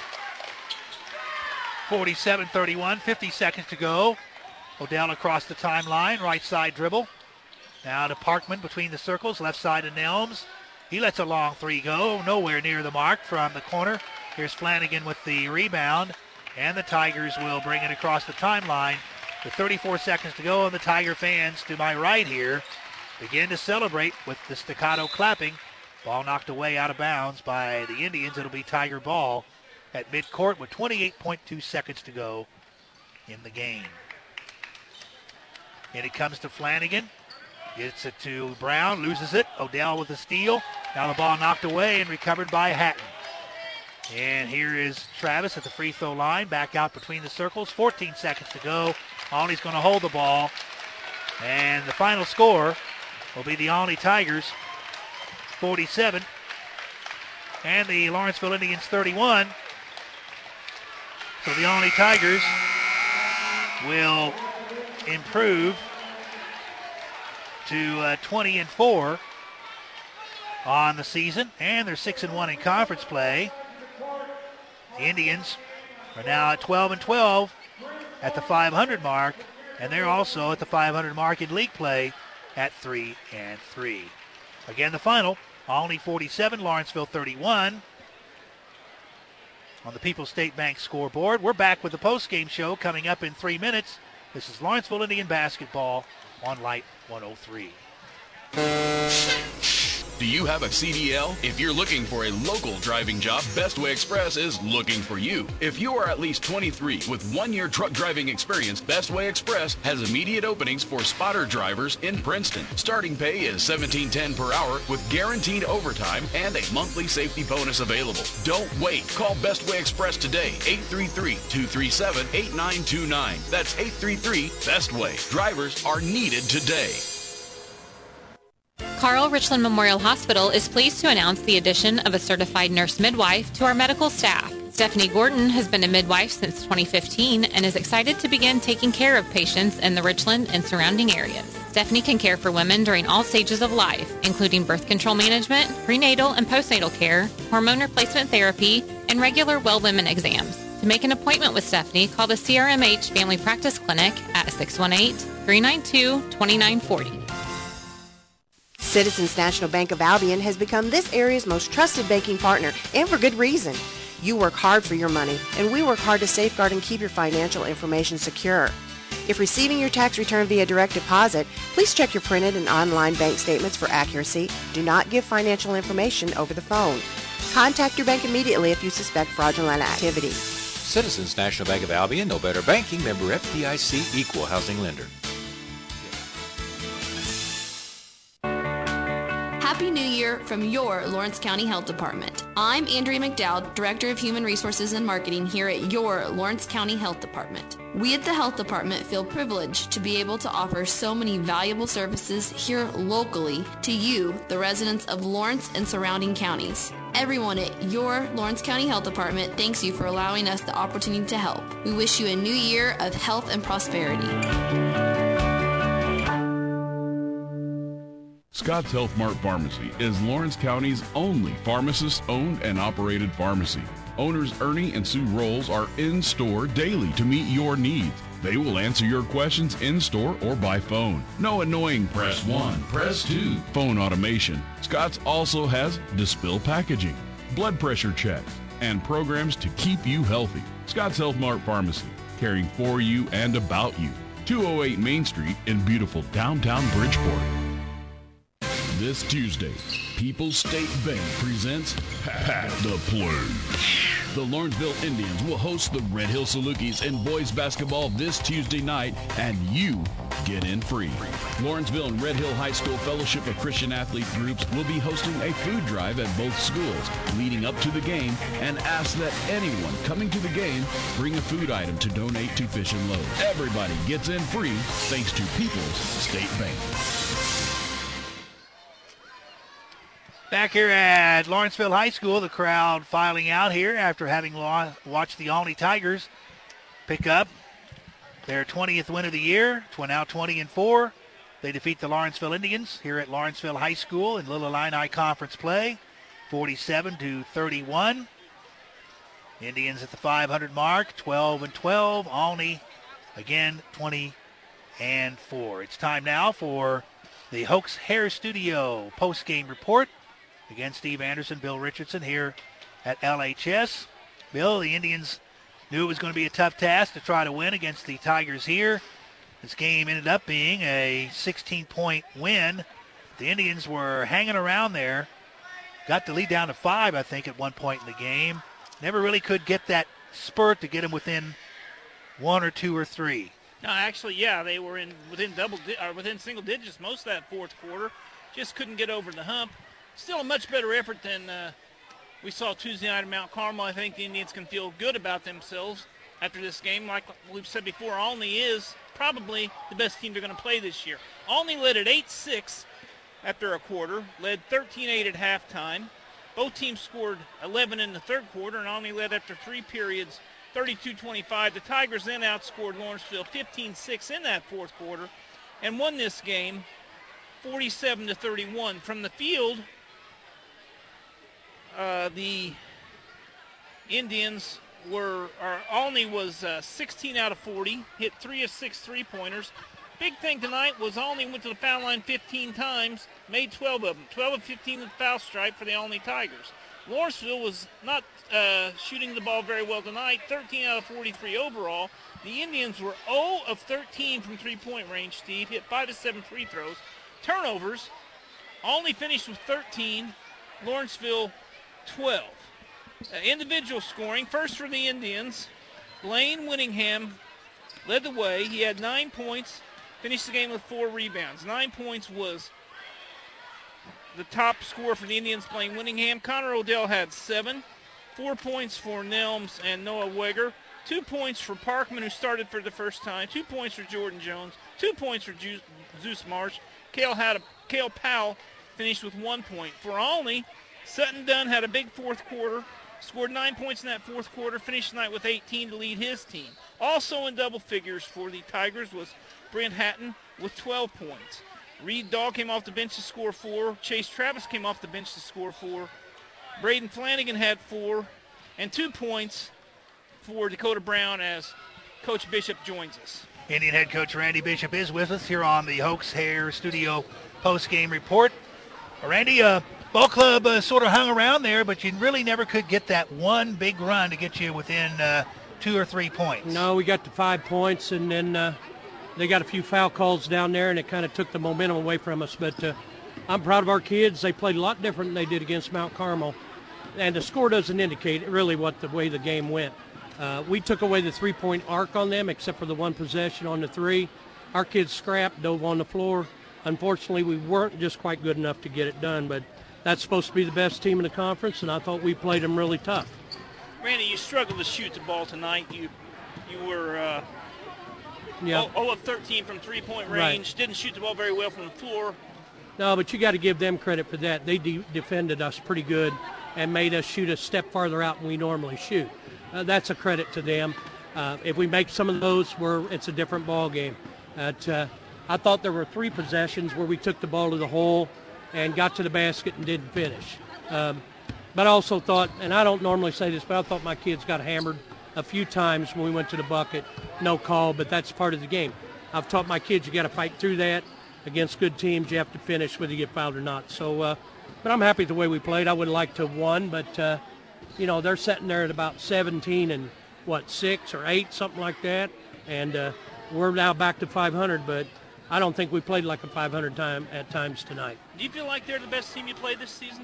47-31, 50 seconds to go. Odell across the timeline, right side dribble. Now to Parkman between the circles, left side to Nelms. He lets a long three go, nowhere near the mark from the corner. Here's Flanagan with the rebound, and the Tigers will bring it across the timeline with 34 seconds to go, and the Tiger fans to my right here begin to celebrate with the staccato clapping. Ball knocked away out of bounds by the Indians. It'll be Tiger ball at midcourt with 28.2 seconds to go in the game. And it comes to Flanagan. Gets it to Brown, loses it. Odell with the steal. Now the ball knocked away and recovered by Hatton. And here is Travis at the free throw line. Back out between the circles. 14 seconds to go. Olney's going to hold the ball. And the final score will be the Olney Tigers 47 and the Lawrenceville Indians 31. So the Olney Tigers will improve to 20-4 on the season, and they're 6-1 in conference play. The Indians are now at 12-12 at the 500 mark, and they're also at the 500 mark in league play at 3-3. Again, the final, Olney 47, Lawrenceville 31. On the People's State Bank scoreboard, we're back with the postgame show coming up in 3 minutes. This is Lawrenceville Indian basketball on Light 103. Do you have a CDL? If you're looking for a local driving job, Bestway Express is looking for you. If you are at least 23 with 1-year truck driving experience, Bestway Express has immediate openings for spotter drivers in Princeton. Starting pay is $17.10 per hour with guaranteed overtime and a monthly safety bonus available. Don't wait. Call Bestway Express today, 833-237-8929. That's 833-BESTWAY. Drivers are needed today. Carl Richland Memorial Hospital is pleased to announce the addition of a certified nurse midwife to our medical staff. Stephanie Gordon has been a midwife since 2015 and is excited to begin taking care of patients in the Richland and surrounding areas. Stephanie can care for women during all stages of life, including birth control management, prenatal and postnatal care, hormone replacement therapy, and regular well women exams. To make an appointment with Stephanie, call the CRMH Family Practice Clinic at 618-392-2940. Citizens National Bank of Albion has become this area's most trusted banking partner, and for good reason. You work hard for your money, and we work hard to safeguard and keep your financial information secure. If receiving your tax return via direct deposit, please check your printed and online bank statements for accuracy. Do not give financial information over the phone. Contact your bank immediately if you suspect fraudulent activity. Citizens National Bank of Albion, no better banking, member FDIC, equal housing lender. Happy New Year from your Lawrence County Health Department. I'm Andrea McDowd, Director of Human Resources and Marketing here at your Lawrence County Health Department. We at the Health Department feel privileged to be able to offer so many valuable services here locally to you, the residents of Lawrence and surrounding counties. Everyone at your Lawrence County Health Department thanks you for allowing us the opportunity to help. We wish you a new year of health and prosperity. Scott's Health Mart Pharmacy is Lawrence County's only pharmacist-owned and operated pharmacy. Owners Ernie and Sue Rolls are in-store daily to meet your needs. They will answer your questions in-store or by phone. No annoying press 1, press 2 phone automation. Scott's also has Dispill packaging, blood pressure checks, and programs to keep you healthy. Scott's Health Mart Pharmacy, caring for you and about you. 208 Main Street in beautiful downtown Bridgeport. This Tuesday, People's State Bank presents Pack the Play. The Lawrenceville Indians will host the Red Hill Salukis in boys basketball this Tuesday night, and you get in free. Lawrenceville and Red Hill High School Fellowship of Christian Athlete Groups will be hosting a food drive at both schools leading up to the game, and ask that anyone coming to the game bring a food item to donate to Fish and Loaves. Everybody gets in free thanks to People's State Bank. Back here at Lawrenceville High School, the crowd filing out here after having watched the Olney Tigers pick up their 20th win of the year. Now 20-4. They defeat the Lawrenceville Indians here at Lawrenceville High School in Little Illini Conference play, 47-31. Indians at the 500 mark, 12-12. Olney again 20-4. It's time now for the Hoax Hair Studio post-game report. Again, Steve Anderson, Bill Richardson here at LHS. Bill, the Indians knew it was going to be a tough task to try to win against the Tigers here. This game ended up being a 16-point win. The Indians were hanging around there. Got the lead down to 5, I think, at one point in the game. Never really could get that spurt to get them within 1 or 2 or 3. No, actually, yeah, they were within single digits most of that fourth quarter. Just couldn't get over the hump. Still a much better effort than we saw Tuesday night at Mount Carmel. I think the Indians can feel good about themselves after this game. Like we've said before, Olney is probably the best team they're going to play this year. Olney led at 8-6 after a quarter, led 13-8 at halftime. Both teams scored 11 in the third quarter, and Olney led after 3 periods 32-25. The Tigers then outscored Lawrenceville 15-6 in that fourth quarter and won this game 47-31. From the field, the Indians Olney was 16 out of 40, hit 3 of 6 3-pointers. Big thing tonight was Olney went to the foul line 15 times, made 12 of them. 12 of 15 at the foul stripe for the Olney Tigers. Lawrenceville was not shooting the ball very well tonight, 13 out of 43 overall. The Indians were 0 of 13 from three-point range, Steve, hit 5 of 7 free throws. Turnovers, Olney finished with 13, Lawrenceville 12. Individual scoring, first for the Indians, Blaine Winningham led the way. He had 9 points, finished the game with 4 rebounds. 9 points was the top scorer for the Indians, Blaine Winningham. Connor Odell had 7. 4 points for Nelms and Noah Weger. 2 points for Parkman, who started for the first time. 2 points for Jordan Jones. 2 points for Zeus Marsh. Cale Powell finished with 1 point. For Olney, Sutton Dunn had a big fourth quarter. Scored 9 points in that fourth quarter. Finished tonight with 18 to lead his team. Also in double figures for the Tigers was Brent Hatton with 12 points. Reed Dahl came off the bench to score 4. Chase Travis came off the bench to score 4. Braden Flanagan had 4. And 2 points for Dakota Brown as Coach Bishop joins us. Indian head coach Randy Bishop is with us here on the Hoax Hair Studio post-game report. Randy, ball club sort of hung around there, but you really never could get that one big run to get you within 2 or 3 points. No, we got to 5 points, and then they got a few foul calls down there, and it kind of took the momentum away from us. But I'm proud of our kids. They played a lot different than they did against Mount Carmel. And the score doesn't indicate really the way the game went. We took away the three-point arc on them, except for the one possession on the three. Our kids scrapped, dove on the floor. Unfortunately, we weren't just quite good enough to get it done, but that's supposed to be the best team in the conference, and I thought we played them really tough. Randy, you struggled to shoot the ball tonight. You were 0 of 13 from three-point range. Right. Didn't shoot the ball very well from the floor. No, but you got to give them credit for that. They defended us pretty good and made us shoot a step farther out than we normally shoot. That's a credit to them. If we make some of those, it's a different ball game. I thought there were 3 possessions where we took the ball to the hole and got to the basket and didn't finish. But I also thought, and I don't normally say this, but I thought my kids got hammered a few times when we went to the bucket. No call, but that's part of the game. I've taught my kids you got to fight through that. Against good teams, you have to finish whether you get fouled or not. So, but I'm happy with the way we played. I would have liked to have won, but, they're sitting there at about 17 and, 6 or 8, something like that. And we're now back to 500, but I don't think we played like a 500 at times tonight. Do you feel like they're the best team you played this season?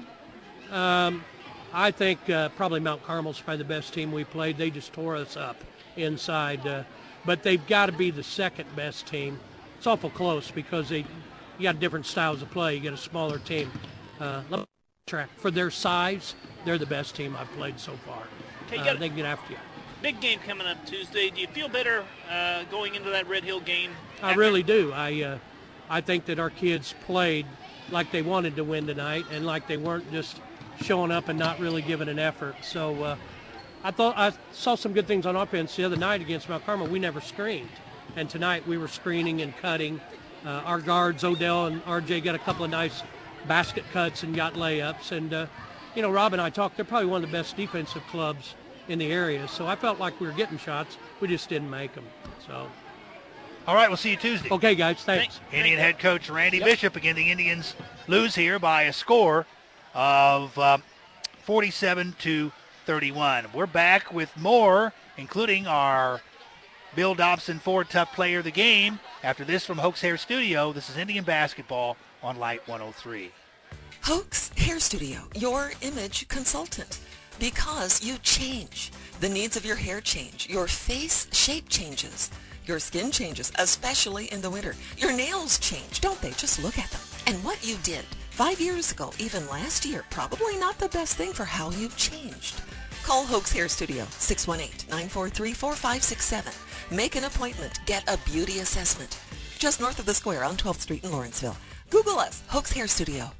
I think probably Mount Carmel's probably the best team we played. They just tore us up inside. But they've got to be the second best team. It's awful close because you got different styles of play. You get a smaller team. For their size, they're the best team I've played so far. Okay, they get after you. Big game coming up Tuesday. Do you feel better going into that Red Hill game? I really do. I think that our kids played like they wanted to win tonight and like they weren't just showing up and not really giving an effort. So I saw some good things on offense the other night against Mount Carmel. We never screened. And tonight we were screening and cutting. Our guards, Odell and RJ, got a couple of nice basket cuts and got layups. And, Rob and I talked, they're probably one of the best defensive clubs in the area. So I felt like we were getting shots. We just didn't make them. So. All right, we'll see you Tuesday. Okay, guys, thanks. Indian head coach Randy Bishop. Again, the Indians lose here by a score of 47-31. We're back with more, including our Bill Dobson Ford Tough Player of the Game. After this from Hoax Hair Studio, this is Indian Basketball on Light 103. Hoax Hair Studio, your image consultant. Because you change. The needs of your hair change. Your face shape changes. Your skin changes, especially in the winter. Your nails change, don't they? Just look at them. And what you did 5 years ago, even last year, probably not the best thing for how you've changed. Call Hoax Hair Studio, 618-943-4567. Make an appointment. Get a beauty assessment. Just north of the square on 12th Street in Lawrenceville. Google us, Hoax Hair Studio.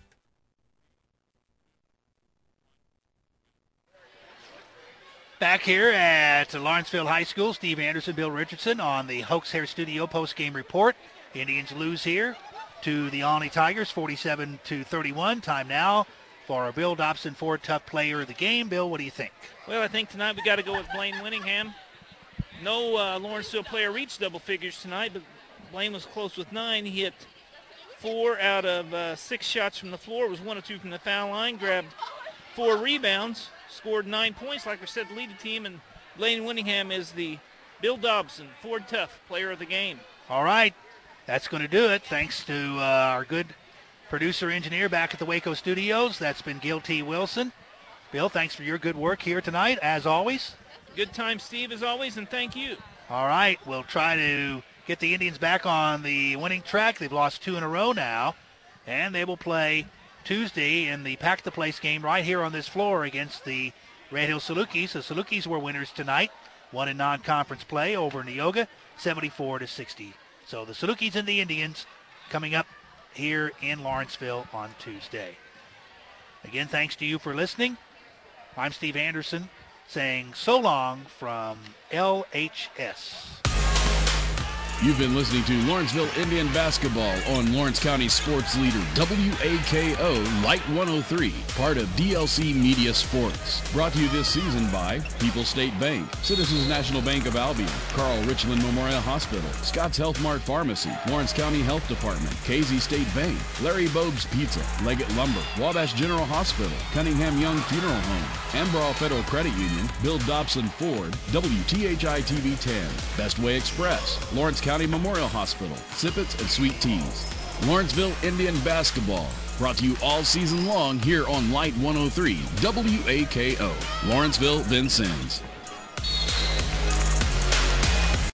Back here at Lawrenceville High School, Steve Anderson, Bill Richardson on the Hoax Hair Studio post-game report. Indians lose here to the Olney Tigers, 47-31. Time now for our Bill Dobson Ford Tough Player of the Game. Bill, what do you think? Well, I think tonight we got to go with Blaine Winningham. No Lawrenceville player reached double figures tonight, but Blaine was close with 9. He hit 4 out of 6 shots from the floor, was 1 of 2 from the foul line, grabbed 4 rebounds, scored 9 points, like I said, to lead the team, and Blaine Winningham is the Bill Dobson Ford Tough Player of the Game. All right, that's going to do it. Thanks to our good producer engineer back at the Waco Studios. That's been Gil T. Wilson. Bill, thanks for your good work here tonight, as always. Good time, Steve, as always, and thank you. All right, we'll try to get the Indians back on the winning track. They've lost 2 in a row now, and they will play Tuesday in the Pack the Place game right here on this floor against the Red Hill Salukis. The Salukis were winners tonight, won in non-conference play over Neoga, 74-60. So the Salukis and the Indians coming up here in Lawrenceville on Tuesday. Again, thanks to you for listening. I'm Steve Anderson saying so long from LHS. You've been listening to Lawrenceville Indian Basketball on Lawrence County Sports Leader WAKO Light 103, part of DLC Media Sports. Brought to you this season by People's State Bank, Citizens National Bank of Albion, Carl Richland Memorial Hospital, Scott's Health Mart Pharmacy, Lawrence County Health Department, Casey State Bank, Larry Bogue's Pizza, Leggett Lumber, Wabash General Hospital, Cunningham Young Funeral Home, Amberall Federal Credit Union, Bill Dobson Ford, WTHI TV 10, Best Way Express, Lawrence County Memorial Hospital, Sippets and Sweet Teas. Lawrenceville Indian Basketball, brought to you all season long here on Light 103 WAKO. Lawrenceville, Vincennes.